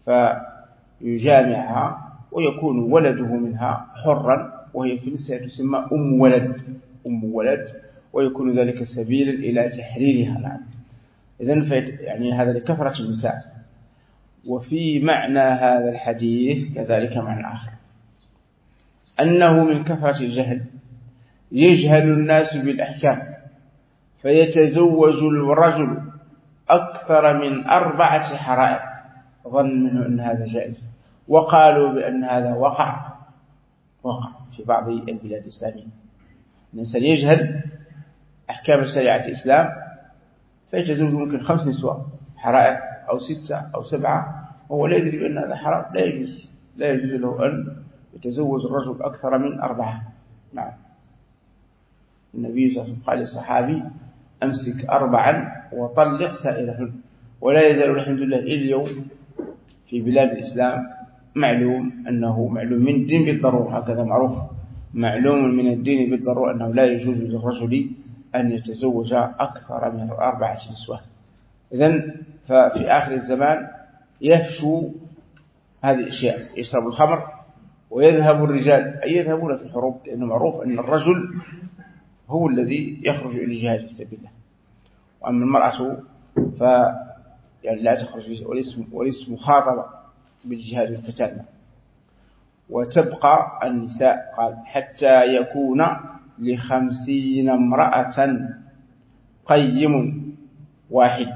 فيجامعها ويكون ولده منها حرا، وهي في النساء تسمى أم ولد أم ولد ويكون ذلك سبيلا إلى تحريرها. نعم إذن يعني هذا لكثرة النساء. وفي معنى هذا الحديث كذلك معنى آخر، أنه من كثرة الجهل يجهل الناس بالأحكام فيتزوج الرجل أكثر من أربعة حرائر، ظن منه أن هذا جائز، وقالوا بأن هذا وقع وقع في بعض البلاد الإسلامية. الإنسان يجهل أحكام شريعة الإسلام فيتزوج ممكن خمس نسوة حرائر أو ستة أو سبعة، وهو لا يدري بأن هذا حرام، لا يجوز لا يجوز له أن يتزوج الرجل أكثر من أربعة. نعم النبي صلى الله عليه وسلم قال للصحابي أمسك أربعا وطلق سائرهن، ولا يزال الحمد لله اليوم في بلاد الإسلام معلوم أنه معلوم من الدين بالضرورة، هكذا معروف معلوم من الدين بالضرورة أنه لا يجوز للرجل أن يتزوج أكثر من أربعة نسوة. إذن ففي آخر الزمان يفشو هذه الأشياء، يشرب الخمر ويذهب الرجال، أي يذهبون في الحروب، لأنه معروف أن الرجل هو الذي يخرج إلى الجهاد في سبيل الله، وأما المرأة ف يعني لا تخرج وليس مخاطبة بالجهاد والقتال. وتبقى النساء قال حتى يكون لخمسين امرأة قيم واحد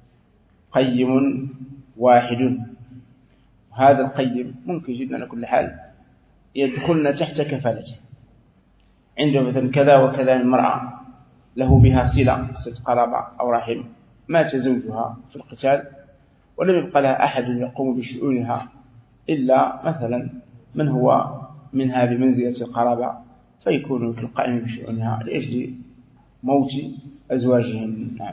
قيم واحد. هذا القيم ممكن جدا على كل حال يدخلن تحت كفالته، عنده مثلا كذا وكذا المرأة له بها صلة صلة قرابة أو رحم، مات زوجها في القتال ولم يبقى لها أحد يقوم بشؤونها إلا مثلا من هو منها بمنزلة القرابة، فيكون في القائم بشؤونها لأجل موت أزواجهم. نعم.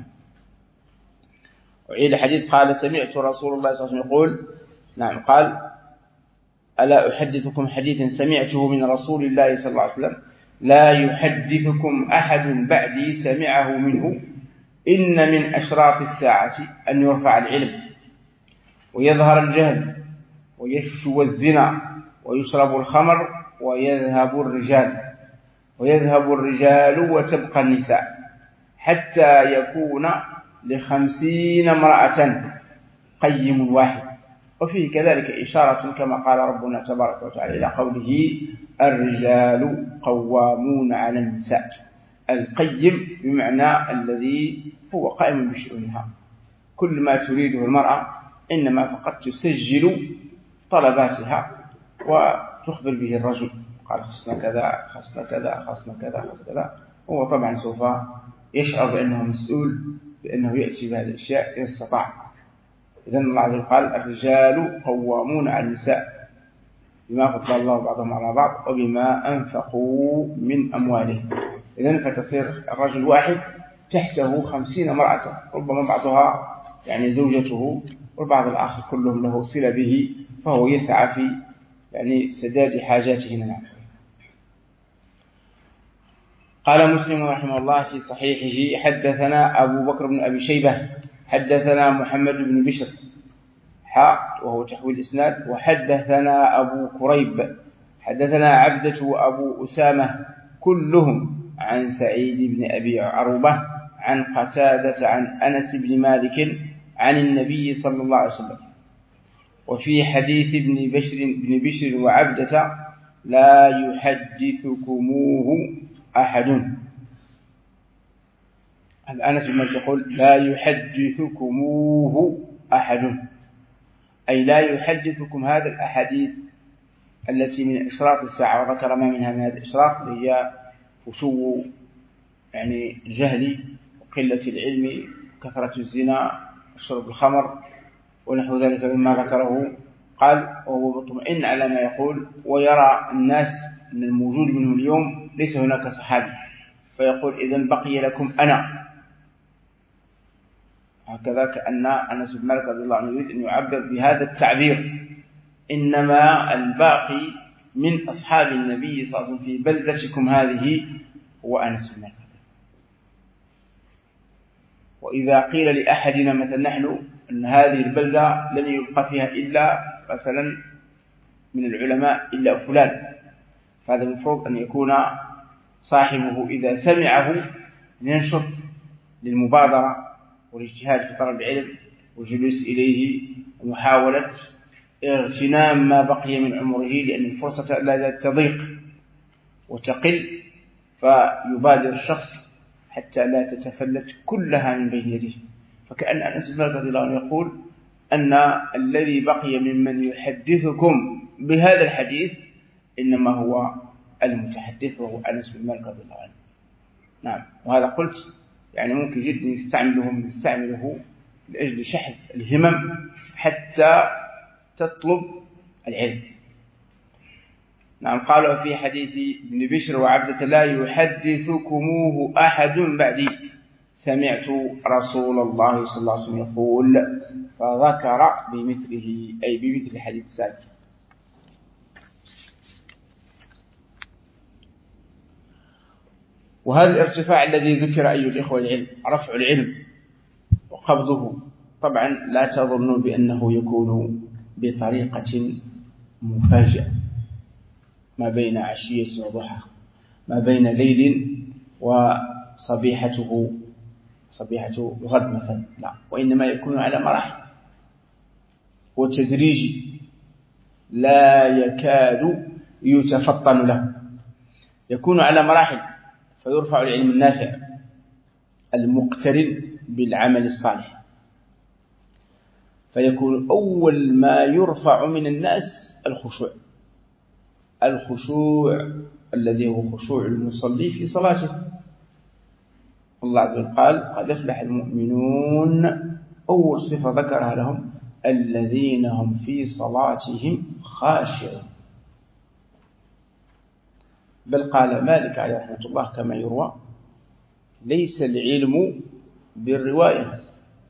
وعيد الحديث قال سمعت رسول الله صلى الله عليه وسلم يقول، نعم قال ألا أحدثكم حديثا سمعته من رسول الله صلى الله عليه وسلم لا يحدثكم أحد بعدي سمعه منه، إن من أشراط الساعة أن يرفع العلم ويظهر الجهل ويفشو الزنا ويشرب الخمر ويذهب الرجال ويذهب الرجال وتبقى النساء حتى يكون لخمسين امرأة قيم واحد. وفيه كذلك إشارة كما قال ربنا تبارك وتعالى إلى قوله الرجال قوامون على النساء. القيم بمعنى الذي هو قائم بشؤونها، كل ما تريده المرأة إنما فقط تسجل طلباتها وتخبر به الرجل، قال خصنا كذا خصنا كذا خصنا كذا خصنا كذا، هو طبعا سوف يشعر بأنه مسؤول، بأنه يأتي بهذه الأشياء إذا استطاع. إذن الله عز وجل قال الرجال قوامون على النساء بما فضل الله بعضهم على بعض وبما أنفقوا من أموالهم. إذن فتصير الرجل واحد تحته خمسين امرأة، ربما بعضها يعني زوجته والبعض الآخر كلهم له صلة به، فهو يسعى في يعني سداد حاجاته منها. قال مسلم رحمه الله في صحيحه حدثنا أبو بكر بن أبي شيبة حدثنا محمد بن بشر حاء وهو تحويل الإسناد، وحدثنا أبو كريب حدثنا عبدة وأبو أسامة كلهم عن سعيد بن أبي عروبة عن قتادة عن أنس بن مالك عن النبي صلى الله عليه وسلم. وفي حديث ابن بشر بن بشر وعبدة لا يحدثكموه أحد. أنس بن مالك يقول لا يحدثكموه أحد، أي لا يحدثكم هذا الأحاديث التي من إشراط الساعة، وذكر ما منها من هذه الإشراط هي فشو يعني الجهل وقلة العلم وكثرة الزنا وشرب الخمر ونحو ذلك مما ذكره. قال وهو مطمئن على ما يقول، ويرى الناس أن الموجود منه اليوم ليس هناك صحابي، فيقول إذن بقي لكم أنا. هكذا كأن أنس بن مالك رضي الله عنه يريد أن يعبر بهذا التعبير، إنما الباقي من أصحاب النبي صلى الله عليه وسلم في بلدتكم هذه هو أنس بن مالك. وإذا قيل لأحدنا مثلا نحن أن هذه البلدة لن يبقى فيها إلا مثلا من العلماء إلا فلان، فهذا المفروض أن يكون صاحبه إذا سمعه ينشط للمبادرة والاجتهاد في طلب العلم والجلوس إليه ومحاولة اغتنام ما بقي من عمره، لأن الفرصة لا تضيق وتقل، فيبادر الشخص حتى لا تتفلت كلها من بين يديه. فكأن أنس بن مالك رضي الله عنه يقول أن الذي بقي ممن يحدثكم بهذا الحديث إنما هو المتحدث وهو أنس بن مالك رضي الله عنه. نعم، وهذا قلت يعني ممكن جدا يستعملهم يستعمله لأجل شحذ الهمم حتى تطلب العلم. نعم، قالوا في حديث ابن بشر وعبدة لا يحدثكموه أحد بعدي سمعت رسول الله صلى الله عليه وسلم يقول، فذكر بمثله أي بمثل الحديث السابق. وهذا الارتفاع الذي ذكر أيها الإخوة العلم، رفع العلم وقبضه، طبعا لا تظنوا بأنه يكون بطريقة مفاجئة ما بين عشية وضحى، ما بين ليل وصبيحته صبيحة غد مثلا، لا، وإنما يكون على مراحل وتدريجي لا يكاد يتفطن له، يكون على مراحل، فيرفع العلم النافع المقترن بالعمل الصالح، فيكون أول ما يرفع من الناس الخشوع، الخشوع الذي هو خشوع المصلي في صلاته. الله عز وجل قال قد أفلح المؤمنون، أول صفة ذكرها لهم الذين هم في صلاتهم خاشعون. بل قال مالك عليه رحمة الله كما يروى ليس العلم بالرواية،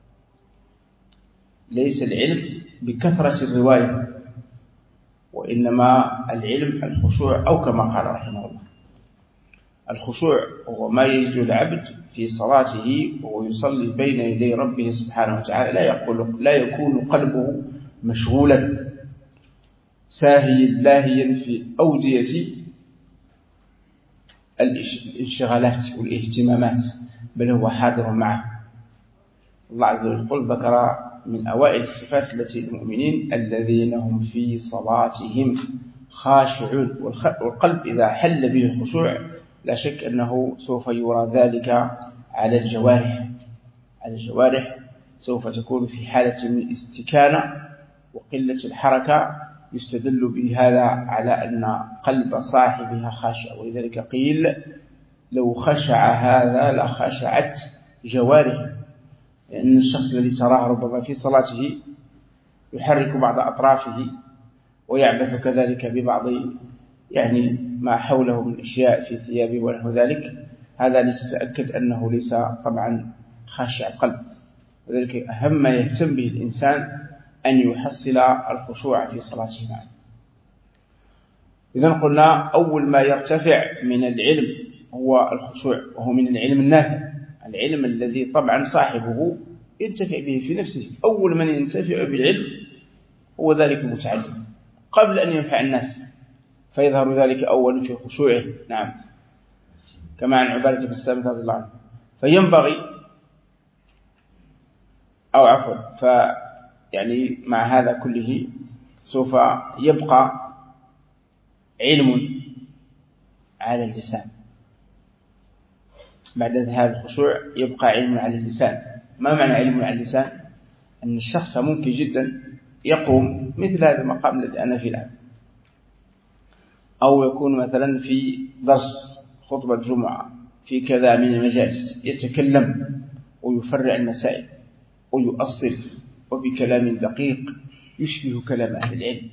ليس العلم بكثرة الرواية، وإنما العلم الخشوع، أو كما قال رحمه الله الخشوع هو ما يجد العبد في صلاته وهو يصلي بين يدي ربه سبحانه وتعالى لا يقول لا يكون قلبه مشغولا ساهيا لاهيا في أودية الانشغالات والاهتمامات، بل هو حاضر معه. الله عز وجل ذكر من أوائل الصفات التي للمؤمنين الذين هم في صلاتهم خاشعون. والقلب إذا حل به الخشوع لا شك أنه سوف يرى ذلك على الجوارح على الجوارح سوف تكون في حالة من استكانة وقلة الحركة، يستدل بهذا على أن قلب صاحبها خاشع. ولذلك قيل لو خشع هذا لخشعت جوارح، لأن الشخص الذي تراه ربما في صلاته يحرك بعض أطرافه ويعبث كذلك ببعض يعني ما حوله من أشياء في ثيابه ونحو ذلك، هذا لتتأكد أنه ليس طبعا خاشع القلب. وذلك أهم ما يهتم به الإنسان أن يحصل الخشوع في صلاته معه. إذن قلنا أول ما يرتفع من العلم هو الخشوع، وهو من العلم النافع، العلم الذي طبعا صاحبه ينتفع به في نفسه. أول من ينتفع بالعلم هو ذلك المتعلم قبل أن ينفع الناس، فيظهر ذلك أولا في خشوعه. نعم، كما عن عبادة بن الصامت رضي الله عنه. فينبغي أو عفوا ف يعني مع هذا كله سوف يبقى علم على اللسان. بعد ذهاب الخشوع يبقى علم على اللسان. ما معنى علم على اللسان؟ أن الشخص ممكن جدا يقوم مثل هذا المقام الذي أنا فيه الآن، أو يكون مثلا في درس خطبة جمعة في كذا من المجالس يتكلم ويفرع المسائل ويؤصل وبكلام دقيق يشبه كلام أهل العلم،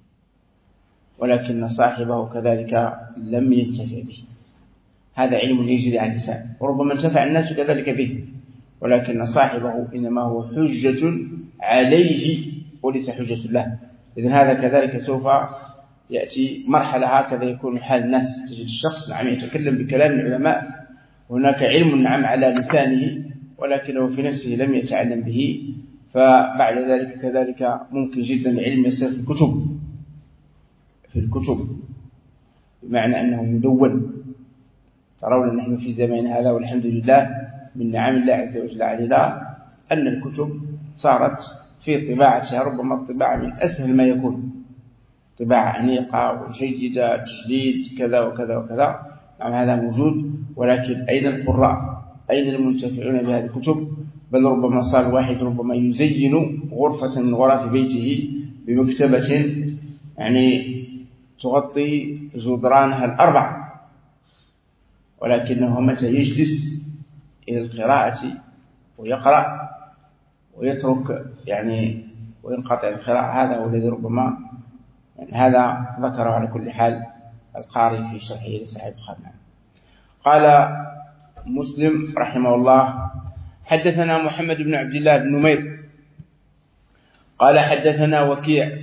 ولكن صاحبه كذلك لم ينتفع به. هذا علم يجري على اللسان، وربما انتفع الناس كذلك به، ولكن صاحبه إنما هو حجة عليه وليس حجة له. إذن هذا كذلك سوف يأتي مرحلة هكذا يكون حال الناس. تجد الشخص نعم يتكلم بكلام العلماء، هناك علم نعم على لسانه ولكنه في نفسه لم يتعلم به، فبعد ذلك كذلك ممكن جدا العلم يصير في الكتب في الكتب بمعنى أنه يدون. ترون نحن في زمان هذا والحمد لله من نعم الله عز وجل علينا أن الكتب صارت في طباعتها ربما الطباعة من أسهل ما يكون، طباعة عنيقة وجيدة، تجليد كذا وكذا وكذا. نعم هذا موجود، ولكن أين القراء؟ أين المنتفعون بهذه الكتب؟ بل ربما صار الواحد ربما يزين غرفة من غرف بيته بمكتبة يعني تغطي جدرانها الأربع، ولكنه متى يجلس إلى القراءة ويقرأ ويترك يعني وينقطع القراءة، هذا هو الذي ربما يعني هذا ذكره على كل حال القاري في شرحه لصحيح البخاري. قال مسلم رحمه الله: حدثنا محمد بن عبد الله بن نمير قال حدثنا وكيع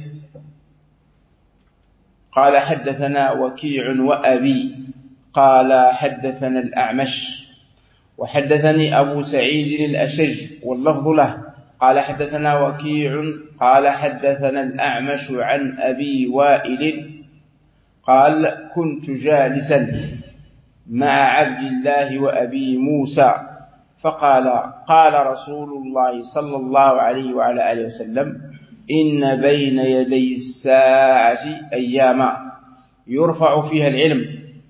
قال حدثنا وكيع وأبي قال حدثنا الأعمش وحدثني أبو سعيد الأشج واللفظ له قال حدثنا وكيع قال حدثنا الأعمش عن أبي وائل قال كنت جالسا مع عبد الله وأبي موسى فقال قال رسول الله صلى الله عليه وعلى آله وسلم: إن بين يدي الساعة أياما يرفع فيها العلم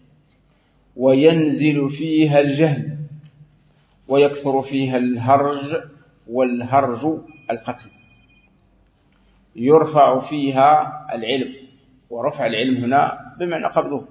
وينزل فيها الجهل ويكثر فيها الهرج، والهرج القتل. يرفع فيها العلم، ورفع العلم هنا بمعنى قبضه.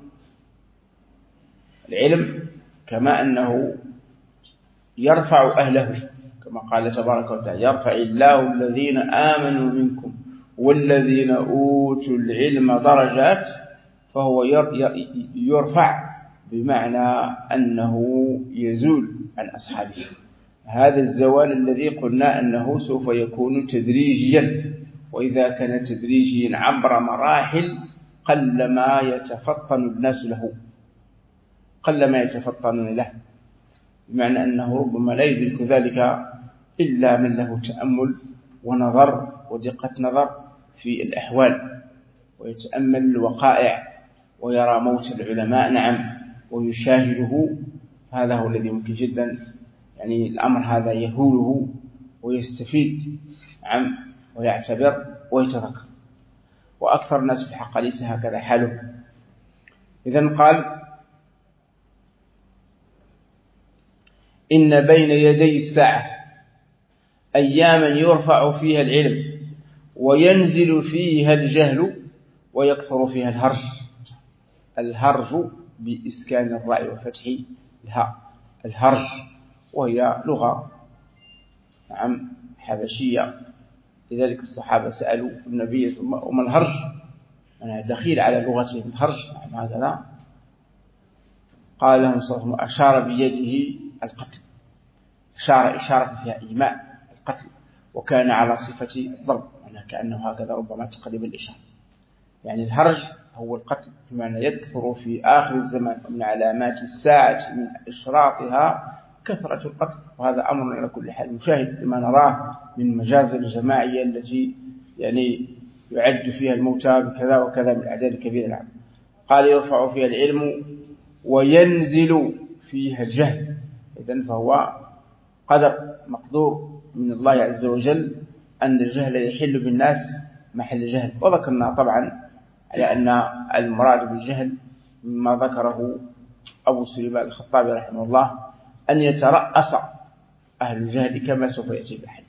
العلم كما أنه يرفع أهله كما قال تبارك وتعالى: يرفع الله الذين آمنوا منكم والذين أوتوا العلم درجات، فهو يرفع بمعنى أنه يزول عن أصحابه. هذا الزوال الذي قلنا أنه سوف يكون تدريجيا، وإذا كان تدريجيا عبر مراحل قلما يتفطن الناس له قلما يتفطنون له، بمعنى أنه ربما لا يدرك ذلك إلا من له تأمل ونظر ودقة نظر في الأحوال، ويتأمل الوقائع ويرى موت العلماء نعم ويشاهده. هذا هو الذي ممكن جدا يعني الأمر هذا يهوله ويستفيد نعم ويعتبر ويتذكر، وأكثر الناس في الحق ليس هكذا حاله. إذن قال إن بين يدي الساعة أياما يرفع فيها العلم وينزل فيها الجهل ويكثر فيها الهرج. الهرج بإسكان الراء وفتح الهاء، الهرج وهي لغة نعم حبشية، لذلك الصحابة سألوا النبي وما الهرج، أنا دخيل على لغتهم الهرج نعم هذا، قال لهم صلى الله عليه وسلم أشار بيده القتل، أشار إشارة فيها إيماء القتل، وكان على صفة الضرب يعني كأنه هكذا ربما تقريب الإشارة. يعني الهرج هو القتل بمعنى يكثر في آخر الزمان، ومن علامات الساعة من إشراطها كثرة القتل، وهذا أمر على كل حال مشاهد لما نراه من مجازر الجماعية التي يعني يعد فيها الموتى بكذا وكذا من الأعداد الكبيرة. نعم قال يرفع فيها العلم وينزل فيها الجهل. إذن فهو قدر مقدور من الله عز وجل أن الجهل يحل بالناس محل الجهل. وذكرنا طبعا على أن المراد بالجهل مما ذكره أبو سليمان الخطابي رحمه الله أن يترأس أهل الجهل كما سوف يأتي بالحديث،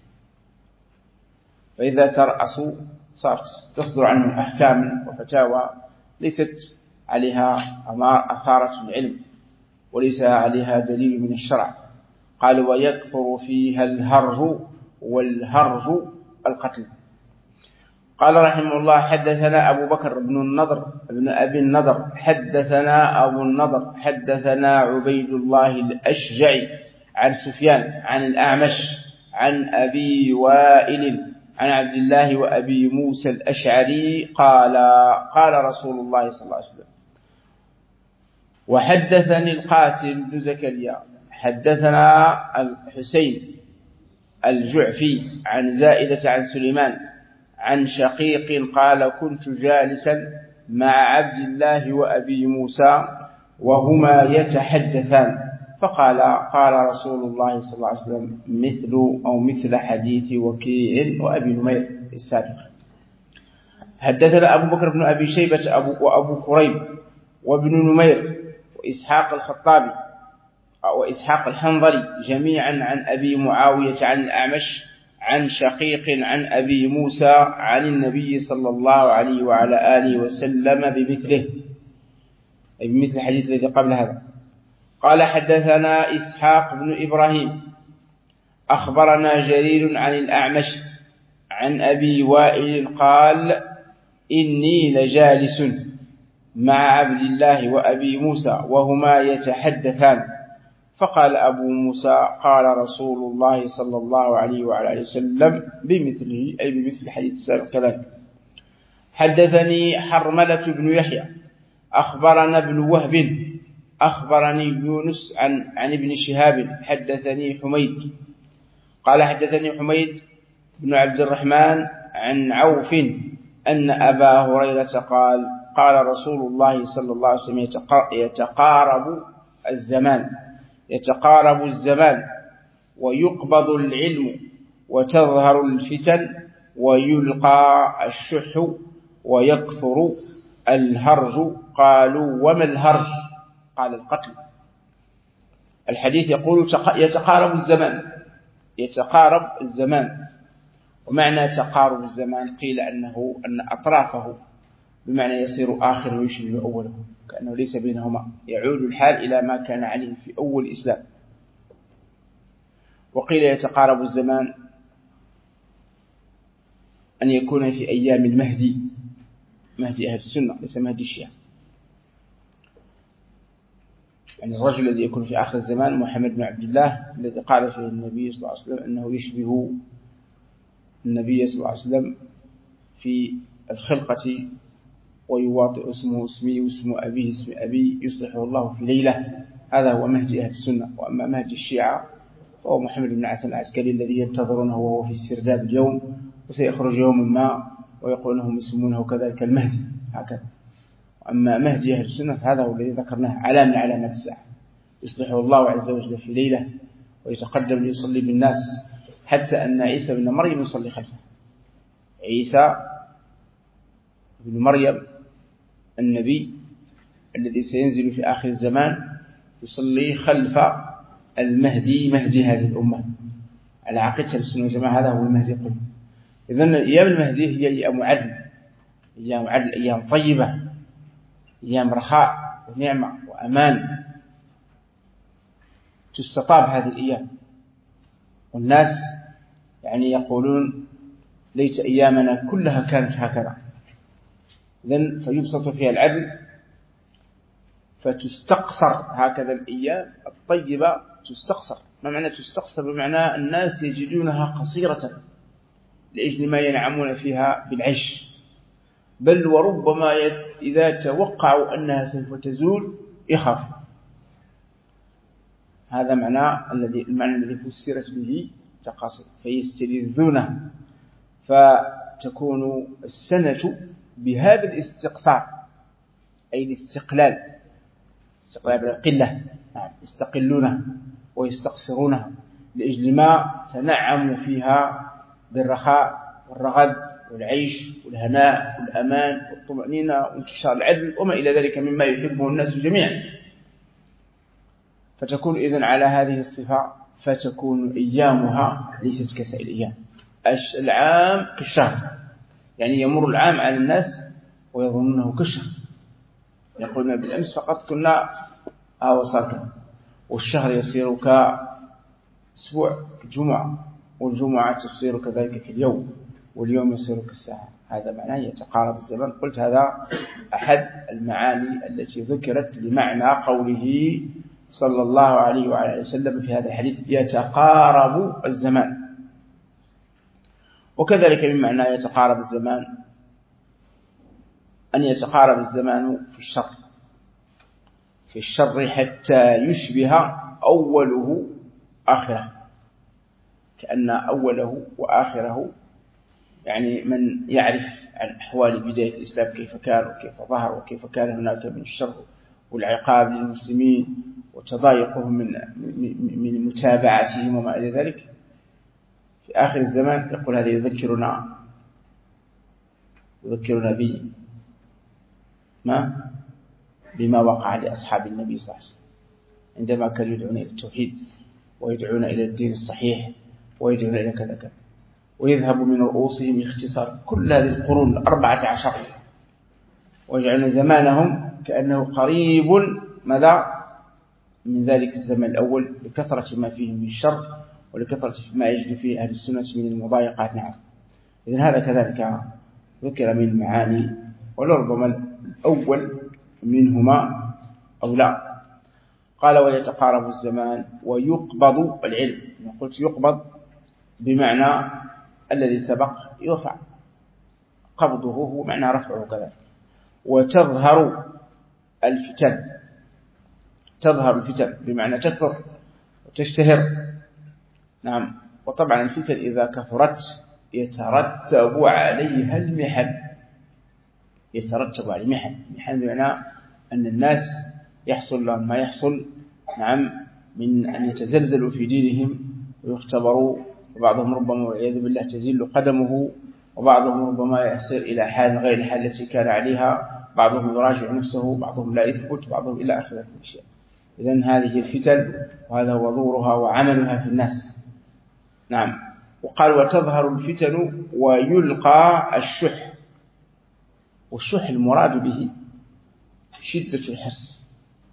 فإذا ترأسوا صارت تصدر عنهم أحكام وفتاوى ليست عليها أثارة العلم وليس عليها دليل من الشرع. قال ويكثر فيها الهرج، والهرج القتل. قال رحمه الله حدثنا أبو بكر بن النضر بن أبي النضر حدثنا أبو النضر حدثنا عبيد الله الأشجعي عن سفيان عن الأعمش عن أبي وائل عن عبد الله وأبي موسى الأشعري قال قال رسول الله صلى الله عليه وسلم. وحدثني القاسم بن زكريا حدثنا الحسين الجعفي عن زائدة عن سليمان عن شقيق قال كنت جالسا مع عبد الله وأبي موسى وهما يتحدثان فقال قال رسول الله صلى الله عليه وسلم مثل أو مثل حديث وكيع وأبي نمير السابق. حدثنا أبو بكر بن أبي شيبة أبو وأبو كريب وابن نمير وإسحاق الخطابي وإسحاق الحنظلي جميعا عن أبي معاوية عن الأعمش عن شقيق عن أبي موسى عن النبي صلى الله عليه وعلى آله وسلم بمثله، أي بمثل الحديث الذي قبل هذا. قال حدثنا إسحاق بن إبراهيم أخبرنا جرير عن الأعمش عن أبي وائل قال إني لجالس مع عبد الله وأبي موسى وهما يتحدثان فقال أبو موسى قال رسول الله صلى الله عليه وعلى آله وسلم بمثله، أي بمثل الحديث السابق كذلك. حدثني حرملة بن يحيى أخبرنا ابن وهب أخبرني يونس عن عن ابن شهاب حدثني حميد قال حدثني حميد بن عبد الرحمن عن عوف أن أبا هريرة قال قال رسول الله صلى الله عليه وسلم يتقارب الزمان يتقارب الزمان ويقبض العلم وتظهر الفتن ويلقى الشح ويكثر الهرج. قالوا وما الهرج؟ قال القتل. الحديث يقول يتقارب الزمان، يتقارب الزمان، ومعنى تقارب الزمان قيل أنه أن أطرافه بمعنى يصير آخر ويشبه أوله كأنه ليس بينهما، يعود الحال إلى ما كان عليه في أول الإسلام. وقيل يتقارب الزمان أن يكون في أيام المهدي، مهدي أهل السنة ليس مهدي الشيعة، يعني الرجل الذي يكون في آخر الزمان محمد بن عبد الله الذي قال فيه النبي صلى الله عليه وسلم أنه يشبه النبي صلى الله عليه وسلم في الخلقة ويواطئ اسمه اسمي واسم أبيه اسم أبي يصلحه الله في ليلة. هذا هو مهدي أهل السنة. وأما مهدي الشيعة فهو محمد بن عسل العسكري الذي ينتظرونه وهو في السرداب اليوم وسيخرج يوم ما ويقولونهم يسمونه كذلك المهدي هكذا. أما مهدي أهل السنة فهذا هو الذي ذكرناه علامة من علامات الساعة يصلحه الله عز وجل في ليلة ويتقدم ليصلي بالناس، حتى أن عيسى بن مريم يصلي خلفه. عيسى بن مريم النبي الذي سينزل في آخر الزمان يصلي خلف المهدي، مهدي هذه الأمة على عقيدة السنة والجماعة، هذا هو المهدي قل. إذن أيام المهدي هي أيام عدل، أيام عدل، أيام طيبة، أيام رخاء ونعمة وأمان. تستطاب هذه الأيام، والناس يعني يقولون ليت أيامنا كلها كانت هكذا. إذن فيبسط فيها العدل، فتستقصر هكذا الأيام الطيبة، تستقصر. ما معنى تستقصر؟ بمعنى الناس يجدونها قصيرة لأجل ما ينعمون فيها بالعيش، بل وربما إذا توقعوا أنها سوف تزول يخاف. هذا معنى الذي المعنى الذي فسرت به تقاصر، فيستلذونه، فتكون السنة بهذا الاستقصار، أي الاستقلال، استقلال بالقلة، يستقلونه ويستقصرونه لأجل ما تنعموا فيها بالرخاء والرغد والعيش والهناء والأمان والطمأنينة وانتشار العدل وما إلى ذلك مما يحبه الناس جميعا. فتكون إذن على هذه الصفة، فتكون أيامها ليست كسائر الأيام. العام كالشهر، يعني يمر العام على الناس ويظنونه كالشهر، يقولون بالأمس فقط كنا آوصاك، والشهر يصير كأسبوع كالجمعة، والجمعة تصير كذلك كاليوم، واليوم يصير كالساعة. هذا معناه يتقارب الزمن. قلت هذا أحد المعاني التي ذكرت لمعنى قوله صلى الله عليه وعلى وسلم في هذا الحديث يتقارب الزمان. وكذلك من معنى يتقارب الزمان أن يتقارب الزمان في الشر، في الشر حتى يشبه أوله آخره، كأن أوله وآخره، يعني من يعرف عن أحوال بداية الإسلام كيف كان وكيف ظهر وكيف كان هناك من الشر والعقاب للمسلمين وتضايقهم من من متابعتهم وما إلى ذلك، في آخر الزمان يقول هذا يذكرنا يذكرنا بي ما بما وقع لأصحاب النبي صلى الله عليه وسلم عندما كانوا يدعون إلى التوحيد ويدعون إلى الدين الصحيح ويدعون إلى كذا كذا، ويذهب من رؤوسهم اختصار كل هذه القرون الأربعة عشر، ويجعلون زمانهم كأنه قريب ماذا من ذلك الزمن الأول، لكثرة ما فيه من الشر ولكثرة ما يجد فيه أهل السنة من المضايقات. نعم، إذن هذا كذلك ذكر من المعاني، ولربما الأول منهما أو لا. قال ويتقارب الزمان ويقبض العلم. قلت يقبض بمعنى الذي سبق يرفع، قبضه هو معنى رفعه كذلك. وتظهر الفتن، تظهر الفتن بمعنى تكثر وتشتهر. نعم، وطبعا الفتن إذا كثرت يترتب عليها المحن، يترتب على المحن. المحن بمعنى أن الناس يحصل لهم ما يحصل، نعم، من أن يتزلزلوا في دينهم ويختبروا، وبعضهم ربما والعياذ بالله تزل قدمه، وبعضهم ربما يصير إلى حال غير الحال التي كان عليها، بعضهم يراجع نفسه، بعضهم لا يثبت، بعضهم إلى آخر هذه الأشياء. إذن هذه الفتن وهذا هو دورها وعملها في الناس. نعم، وقال وتظهر الفتن ويلقى الشح. والشح المراد به شدة الحرص،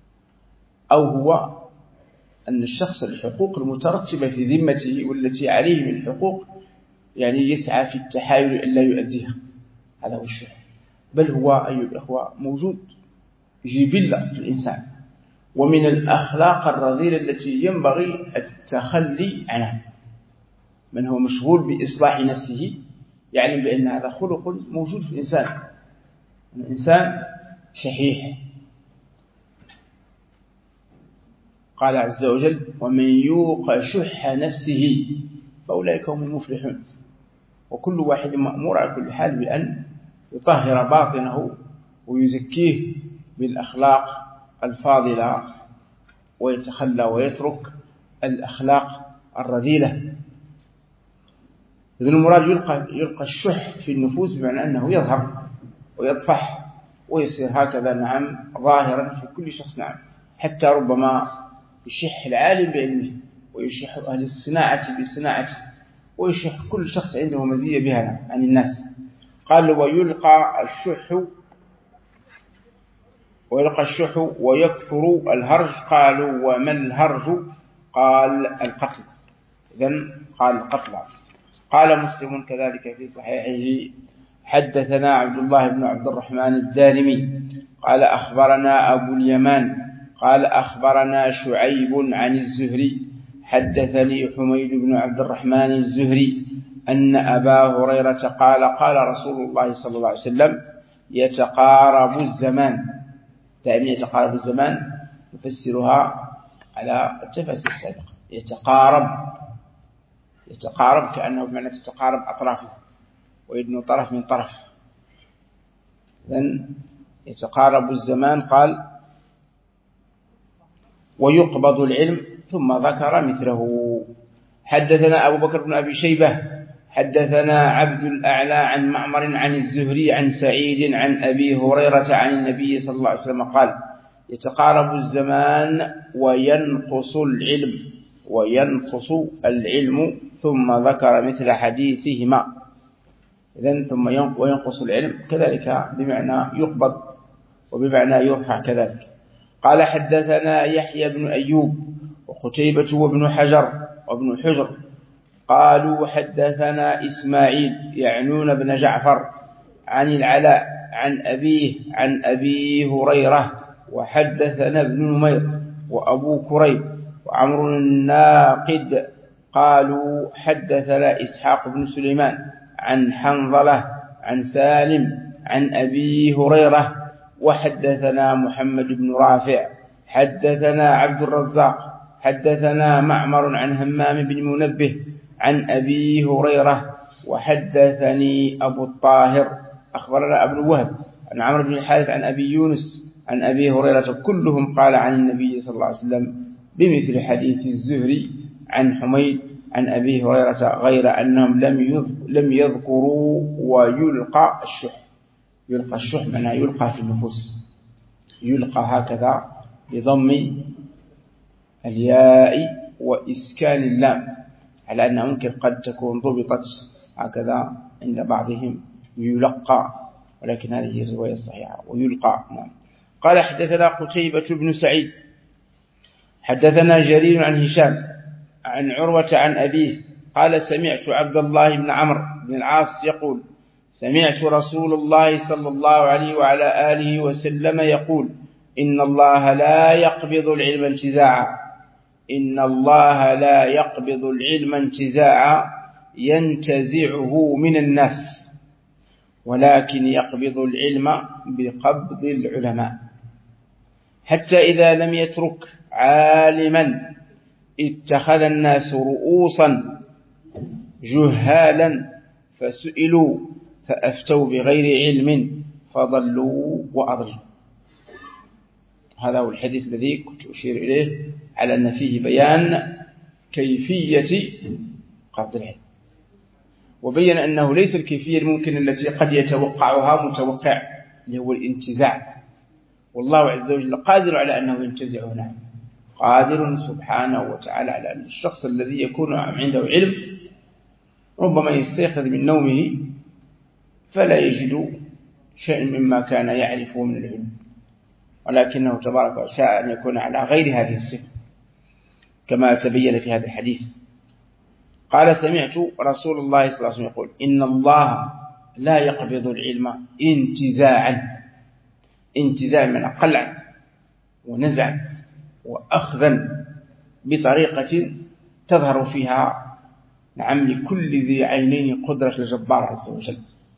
أو هو أن الشخص الحقوق المترتبة في ذمته والتي عليه من حقوق يعني يسعى في التحايل إلا يؤديها، هذا هو الشح. بل هو أيها الأخوة موجود جبلة في الإنسان، ومن الأخلاق الرذيلة التي ينبغي التخلي عنها. من هو مشغول بإصلاح نفسه يعلم بأن هذا خلق موجود في الإنسان. الإنسان شحيح. قال عز وجل ومن يوق شح نفسه فأولئك هم المفلحون. وكل واحد مأمور على كل حال بأن يطهر باطنه ويزكيه بالأخلاق الفاضلة، ويتخلى ويترك الأخلاق الرذيلة. إذن المراد يلقى, يلقى الشح في النفوس بمعنى أنه يظهر ويطفح ويصير هكذا نعم ظاهرا في كل شخص نعم، حتى ربما يشح العالم بعلمه ويشح أهل الصناعة بصناعته ويشح كل شخص عنده مزية بها عن الناس. قال ويلقى الشح ويلقى الشح ويكثر الهرج. قالوا وما الهرج؟ قال القتل. إذن قال القتل. قال مسلم كذلك في صحيحه حدثنا عبد الله بن عبد الرحمن الدارمي قال أخبرنا أبو اليمان قال أخبرنا شعيب عن الزهري حدثني حميد بن عبد الرحمن الزهري أن أبا هريرة قال قال رسول الله صلى الله عليه وسلم يتقارب الزمان. دائما يتقارب الزمان نفسرها على التفاسير السابقة. يتقارب يتقارب كأنه بمعنى تتقارب أطرافه ويدنو طرف من طرف. إذن يتقارب الزمان. قال ويقبض العلم ثم ذكر مثله. حدثنا أبو بكر بن أبي شيبة حدثنا عبد الأعلى عن معمر عن الزهري عن سعيد عن أبي هريرة عن النبي صلى الله عليه وسلم قال يتقارب الزمان وينقص العلم وينقص العلم ثم ذكر مثل حديثهما. إذن ثم وينقص العلم كذلك بمعنى يقبض وبمعنى يرفع كذلك. قال حدثنا يحيى بن أيوب وقتيبة وابن حجر وابن حجر قالوا حدثنا إسماعيل يعنون بن جعفر عن العلاء عن أبيه عن أبي هريرة وحدثنا ابن نمير وأبو كريب وعمر الناقد قالوا حدثنا إسحاق بن سليمان عن حنظلة عن سالم عن أبي هريرة وحدثنا محمد بن رافع حدثنا عبد الرزاق حدثنا معمر عن همام بن منبه عن أبي هريرة وحدثني أبو الطاهر أخبرنا أبو الوهب عن عمرو بن الحارث عن أبي يونس عن أبي هريرة كلهم قال عن النبي صلى الله عليه وسلم بمثل حديث الزهري عن حميد عن أبي هريرة غير أنهم لم يذكروا ويلقى الشح. يلقى الشح معناه يلقى في النفوس، يلقى هكذا بضم الياء وإسكان اللام، على أنها ممكن قد تكون ضبطت هكذا عند بعضهم يلقى، ولكن هذه الرواية الصحيحة ويلقى. نعم. قال حدثنا قتيبة بن سعيد حدثنا جرير عن هشام عن عروة عن أبيه قال سمعت عبد الله بن عمرو بن العاص يقول سمعت رسول الله صلى الله عليه وعلى آله وسلم يقول إن الله لا يقبض العلم انتزاعا إن الله لا يقبض العلم انتزاعا ينتزعه من الناس ولكن يقبض العلم بقبض العلماء حتى إذا لم يترك عالما اتخذ الناس رؤوسا جهالا فسئلوا فأفتوا بغير علم فضلوا وأضلوا. هذا هو الحديث الذي كنت أشير إليه على أن فيه بيان كيفية قبض العلم، وبين أنه ليس الكيفية الممكن التي قد يتوقعها متوقع اللي هو الانتزاع، والله عز وجل قادر على أنه ينتزعه. نعم قادر سبحانه وتعالى على أن الشخص الذي يكون عنده علم ربما يستيقظ من نومه فلا يجد شيء مما كان يعرفه من العلم، ولكنه تبارك وشاء أن يكون على غير هذه الصفة كما تبين في هذا الحديث. قال سمعت رسول الله صلى الله عليه وسلم يقول إن الله لا يقبض العلم انتزاعا، انتزاع من قلعا ونزعا وأخذا بطريقة تظهر فيها نعم لكل ذي عينين قدرة الجبار عز وجل،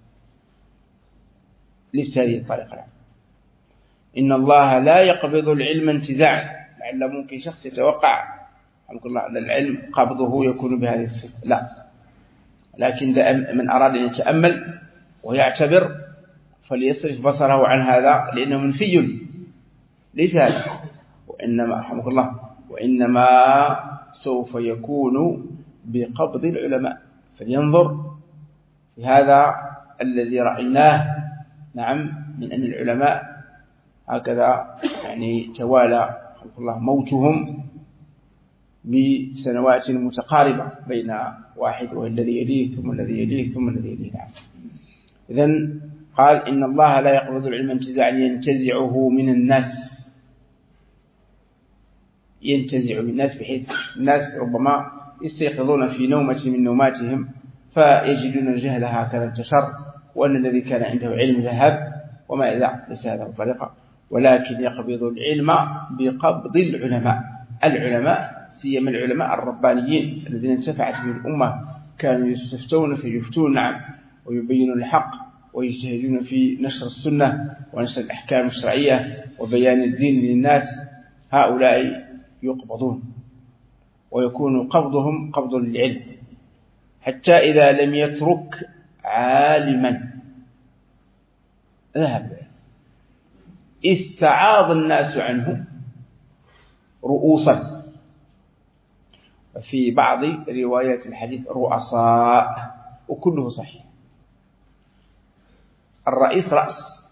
ليس هذه الطريقة. نعم. إن الله لا يقبض العلم انتزاعا، لعل ممكن شخص يتوقع أن العلم قبضه يكون بهذه الصفة، لا، لكن من أراد أن يتأمل ويعتبر فليصرف بصره عن هذا لأنه منفي، ليس هذا، وإنما رحمك الله وإنما سوف يكون بقبض العلماء. فلينظر في هذا الذي رأيناه، نعم، من أن العلماء هكذا يعني توالى الله موتهم بسنوات متقاربة بين واحد والذي يليه ثم الذي يليه ثم الذي يليه. نعم. إذن قال إن الله لا يقبض العلم انتزاعا ينتزعه من الناس، ينتزع من الناس بحيث الناس ربما يستيقظون في نومة من نوماتهم فيجدون الجهل هكذا انتشر، وأن الذي كان عنده علم ذهب وما إذا ليس هذا الطريقة، ولكن يقبض العلم بقبض العلماء. العلماء سيما العلماء الربانيين الذين انتفعت به الأمة كانوا يستفتون فيفتون، نعم، ويبينون الحق ويجتهدون في نشر السنة ونشر الأحكام الشرعية وبيان الدين للناس. هؤلاء يقبضون ويكون قبضهم قبض للعلم، حتى إذا لم يترك عالما ذهب استعاض الناس عنه رؤوسا، وفي بعض روايات الحديث رؤساء، وكله صحيح. الرئيس رأس،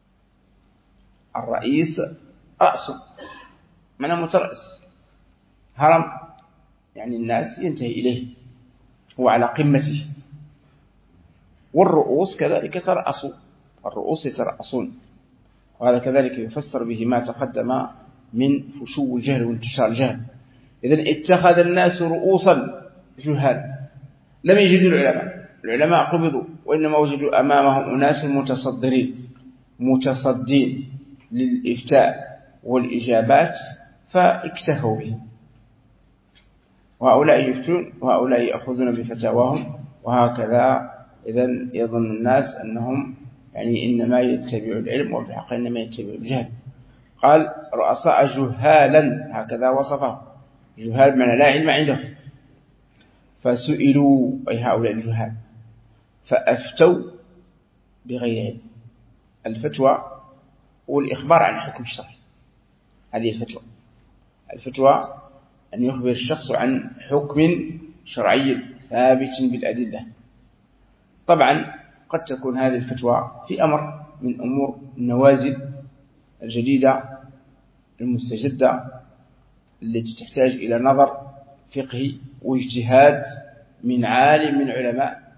الرئيس رأسه من مترأس، هرم يعني الناس ينتهي إليه، هو على قمته. والرؤوس كذلك ترأس، الرؤوس يترأسون، وهذا كذلك يفسر به ما تقدم من فشو الجهل وانتشار الجهل. إذن اتخذ الناس رؤوسا جهال، لم يجدوا العلماء، العلماء قبضوا، وإنما وجدوا أمامهم أناس متصدرين متصدين للإفتاء والإجابات فاكتفوا به، وهؤلاء يفتون وهؤلاء يأخذون بفتاواهم، وهكذا. إذن يظن الناس أنهم يعني إنما يتبعوا العلم، وفي الحقيقة إنما يتبعوا الجهل. قال رؤساء جهالا، هكذا وصفه، جهال بمعنى لا علم عندهم. فسئلوا أي هؤلاء الجهال فأفتوا بغير علم. الفتوى والإخبار عن حكم الشرع، هذه الفتوى. الفتوى أن يخبر الشخص عن حكم شرعي ثابت بالأدلة. طبعا قد تكون هذه الفتوى في أمر من أمور النوازل الجديدة المستجدة التي تحتاج إلى نظر فقهي واجتهاد من عالم من علماء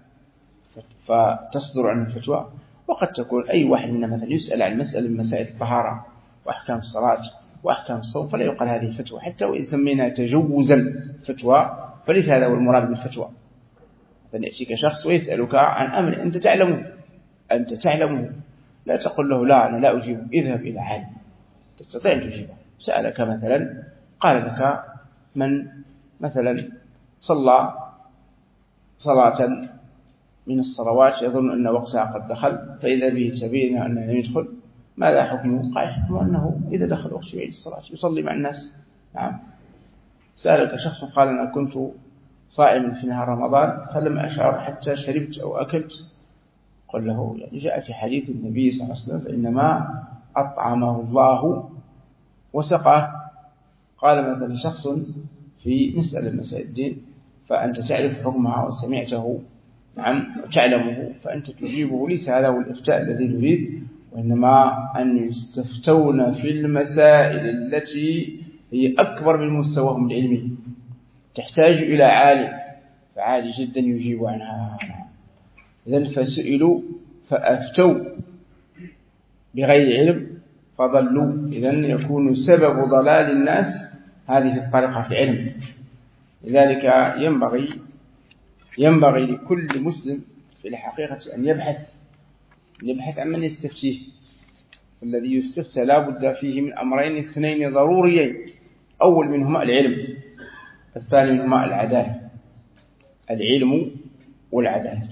فتصدر عنه الفتوى. وقد تكون أي واحد منا مثلا يسأل عن مسألة من مسائل الطهارة وأحكام الصلاة وأحكام الصوم، فلا يقال هذه الفتوى، حتى وإن سمينا تجوزا فتوى فليس هذا هو المراد بالفتوى. فنأتيك شخص ويسألك عن أمر أنت تعلمه أنت تعلمه لا تقول له لا أنا لا أجيب، اذهب إلى عالم تستطيع أن تجيبه. سألك مثلا قال لك من مثلا صلى صلاة من الصلوات يظن أن وقتها قد دخل، فإذا به تبين أنه لم يدخل، ماذا حكمه؟ قال حكمه أنه إذا دخل وقت يعيد الصلاة يصلي مع الناس. نعم. سألك شخص قال أنا كنت صائما في نهار رمضان فلم أشعر حتى شربت أو أكلت، قل له يعني جاء في حديث النبي صلى الله عليه وسلم فإنما أطعمه الله وسقاه. قال مثلا شخص في مسألة مسائل الدين فأنت تعرف حكمها وسمعته، نعم، وتعلمه، فأنت تجيبه. ليس هذا هو الإفتاء الذي نريد، وإنما أن يستفتون في المسائل التي هي أكبر من مستواهم العلمي، تحتاج إلى عالم فعالي جدا يجيب عنها. إذن فسئلوا فأفتوا بغير علم فضلوا. إذن يكون سبب ضلال الناس هذه الطريقة في العلم. لذلك ينبغي ينبغي لكل مسلم في الحقيقة أن يبحث يبحث عن من يستفتيه. الذي يستفتى لا بد فيه من أمرين اثنين ضروريين، أول منهما العلم، الثاني منهما العدالة، العلم والعدالة.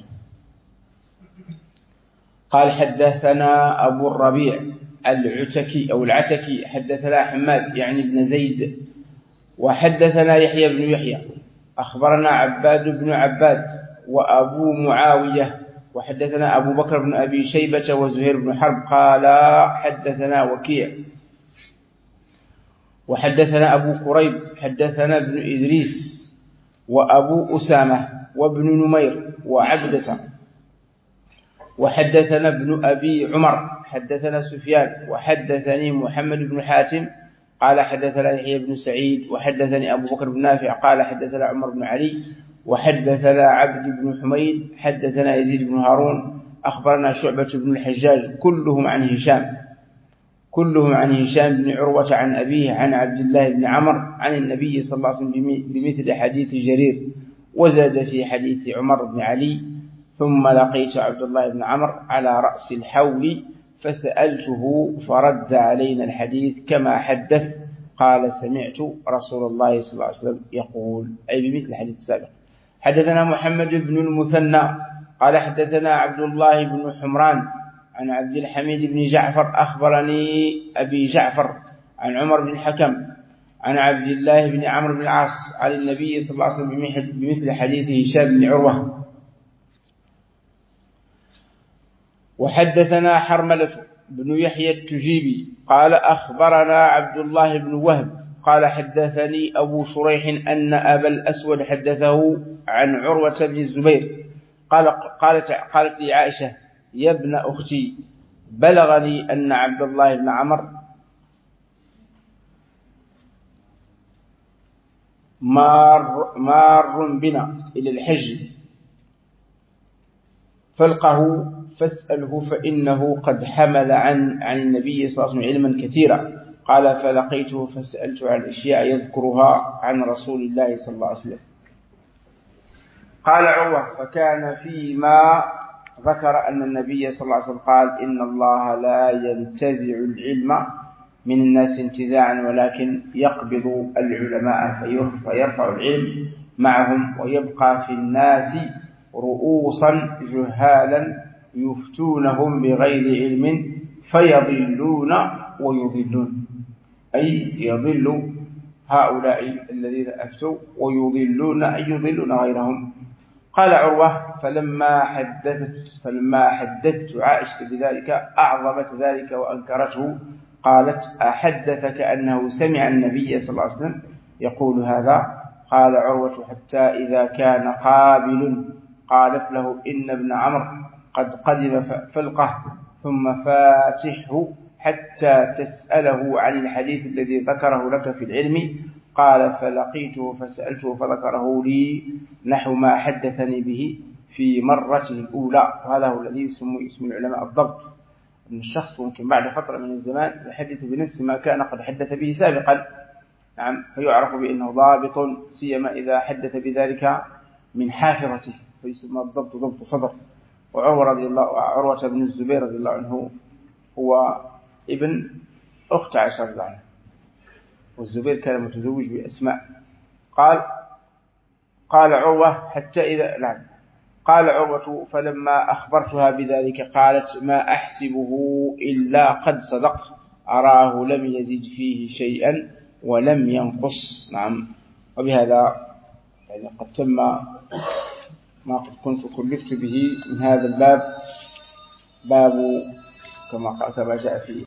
قال حدثنا أبو الربيع العتكي أو العتكي حدثنا حماد يعني ابن زيد وحدثنا يحيى بن يحيى أخبرنا عباد بن عباد وأبو معاوية وحدثنا أبو بكر بن أبي شيبة وزهير بن حرب قال حدثنا وكيع وحدثنا أبو كريب حدثنا ابن إدريس وأبو أسامة وابن نمير وعبدة. وحدثنا ابن أبي عمر حدثنا سفيان وحدثني محمد بن حاتم قال حدثنا يحيى بن سعيد وحدثني أبو بكر بن نافع قال حدثنا عمر بن علي وحدثنا عبد بن حميد حدثنا يزيد بن هارون أخبرنا شعبة بن الحجاج كلهم عن هشام كلهم عن هشام بن عروة عن أبيه عن عبد الله بن عمر عن النبي صلى الله عليه وسلم بمثل حديث جرير، وزاد في حديث عمر بن علي: ثم لقيت عبد الله بن عمر على رأس الحول فسألته فرد علينا الحديث كما حدث، قال: سمعت رسول الله صلى الله عليه وسلم يقول، أي بمثل الحديث السابق. حدثنا محمد بن المثنى قال حدثنا عبد الله بن حمران عن عبد الحميد بن جعفر أخبرني أبي جعفر عن عمر بن الحكم عن عبد الله بن عمرو بن العاص عن النبي صلى الله عليه وسلم بمثل حديث هشام بن عروة. وحدثنا حرملة بن يحيى التجيبي قال أخبرنا عبد الله بن وهب قال حدثني أبو شريح أن أبا الأسود حدثه عن عروة بن الزبير قال قالت, قالت لي عائشة: يا ابن أختي، بلغني أن عبد الله بن عمر مار, مار بنا إلى الحج فالقه فاسأله فإنه قد حمل عن عن النبي صلى الله عليه وسلم علما كثيرا. قال: فلقيته فسألت عن أشياء يذكرها عن رسول الله صلى الله عليه وسلم. قال عروة: فكان فيما ذكر أن النبي صلى الله عليه وسلم قال: إن الله لا ينتزع العلم من الناس انتزاعا، ولكن يقبض العلماء فيرفع العلم معهم، ويبقى في الناس رؤوسا جهالا يفتونهم بغير علم فيضلون ويضلون، أي يضل هؤلاء الذين أفتوا ويضلون أي يضلون غيرهم. قال عروة: فلما حدثت فلما حدثت عائشة بذلك أعظمت ذلك وأنكرته، قالت: أحدثك أنه سمع النبي صلى الله عليه وسلم يقول هذا؟ قال عروة: حتى إذا كان قابل قالت له: إن ابن عمرو قد قدم فلقه ثم فاتحه حتى تسأله عن الحديث الذي ذكره لك في العلم. قال: فلقيته فسألته فذكره لي نحو ما حدثني به في مرته الأولى. وهذا هو الذي يسمى اسم العلماء الضبط، أن الشخص ممكن بعد فترة من الزمان يحدث بنفس ما كان قد حدث به سابقا، نعم، فيعرف بأنه ضابط، سيما إذا حدث بذلك من حافظته، فيسمى الضبط ضبط صدر. وعروة رضي الله عروة بن الزبير رضي الله عنه هو ابن أخت عائشة رضي الله عنها، والزبير كان متزوج بأسماء. قال قال عروة: حتى إذا نعم قال عروة: فلما أخبرتها بذلك قالت: ما أحسبه إلا قد صدق، أراه لم يزد فيه شيئا ولم ينقص. نعم. وبهذا يعني قد تم ما قد كنت كلفت به من هذا الباب، باب كما جاء فيه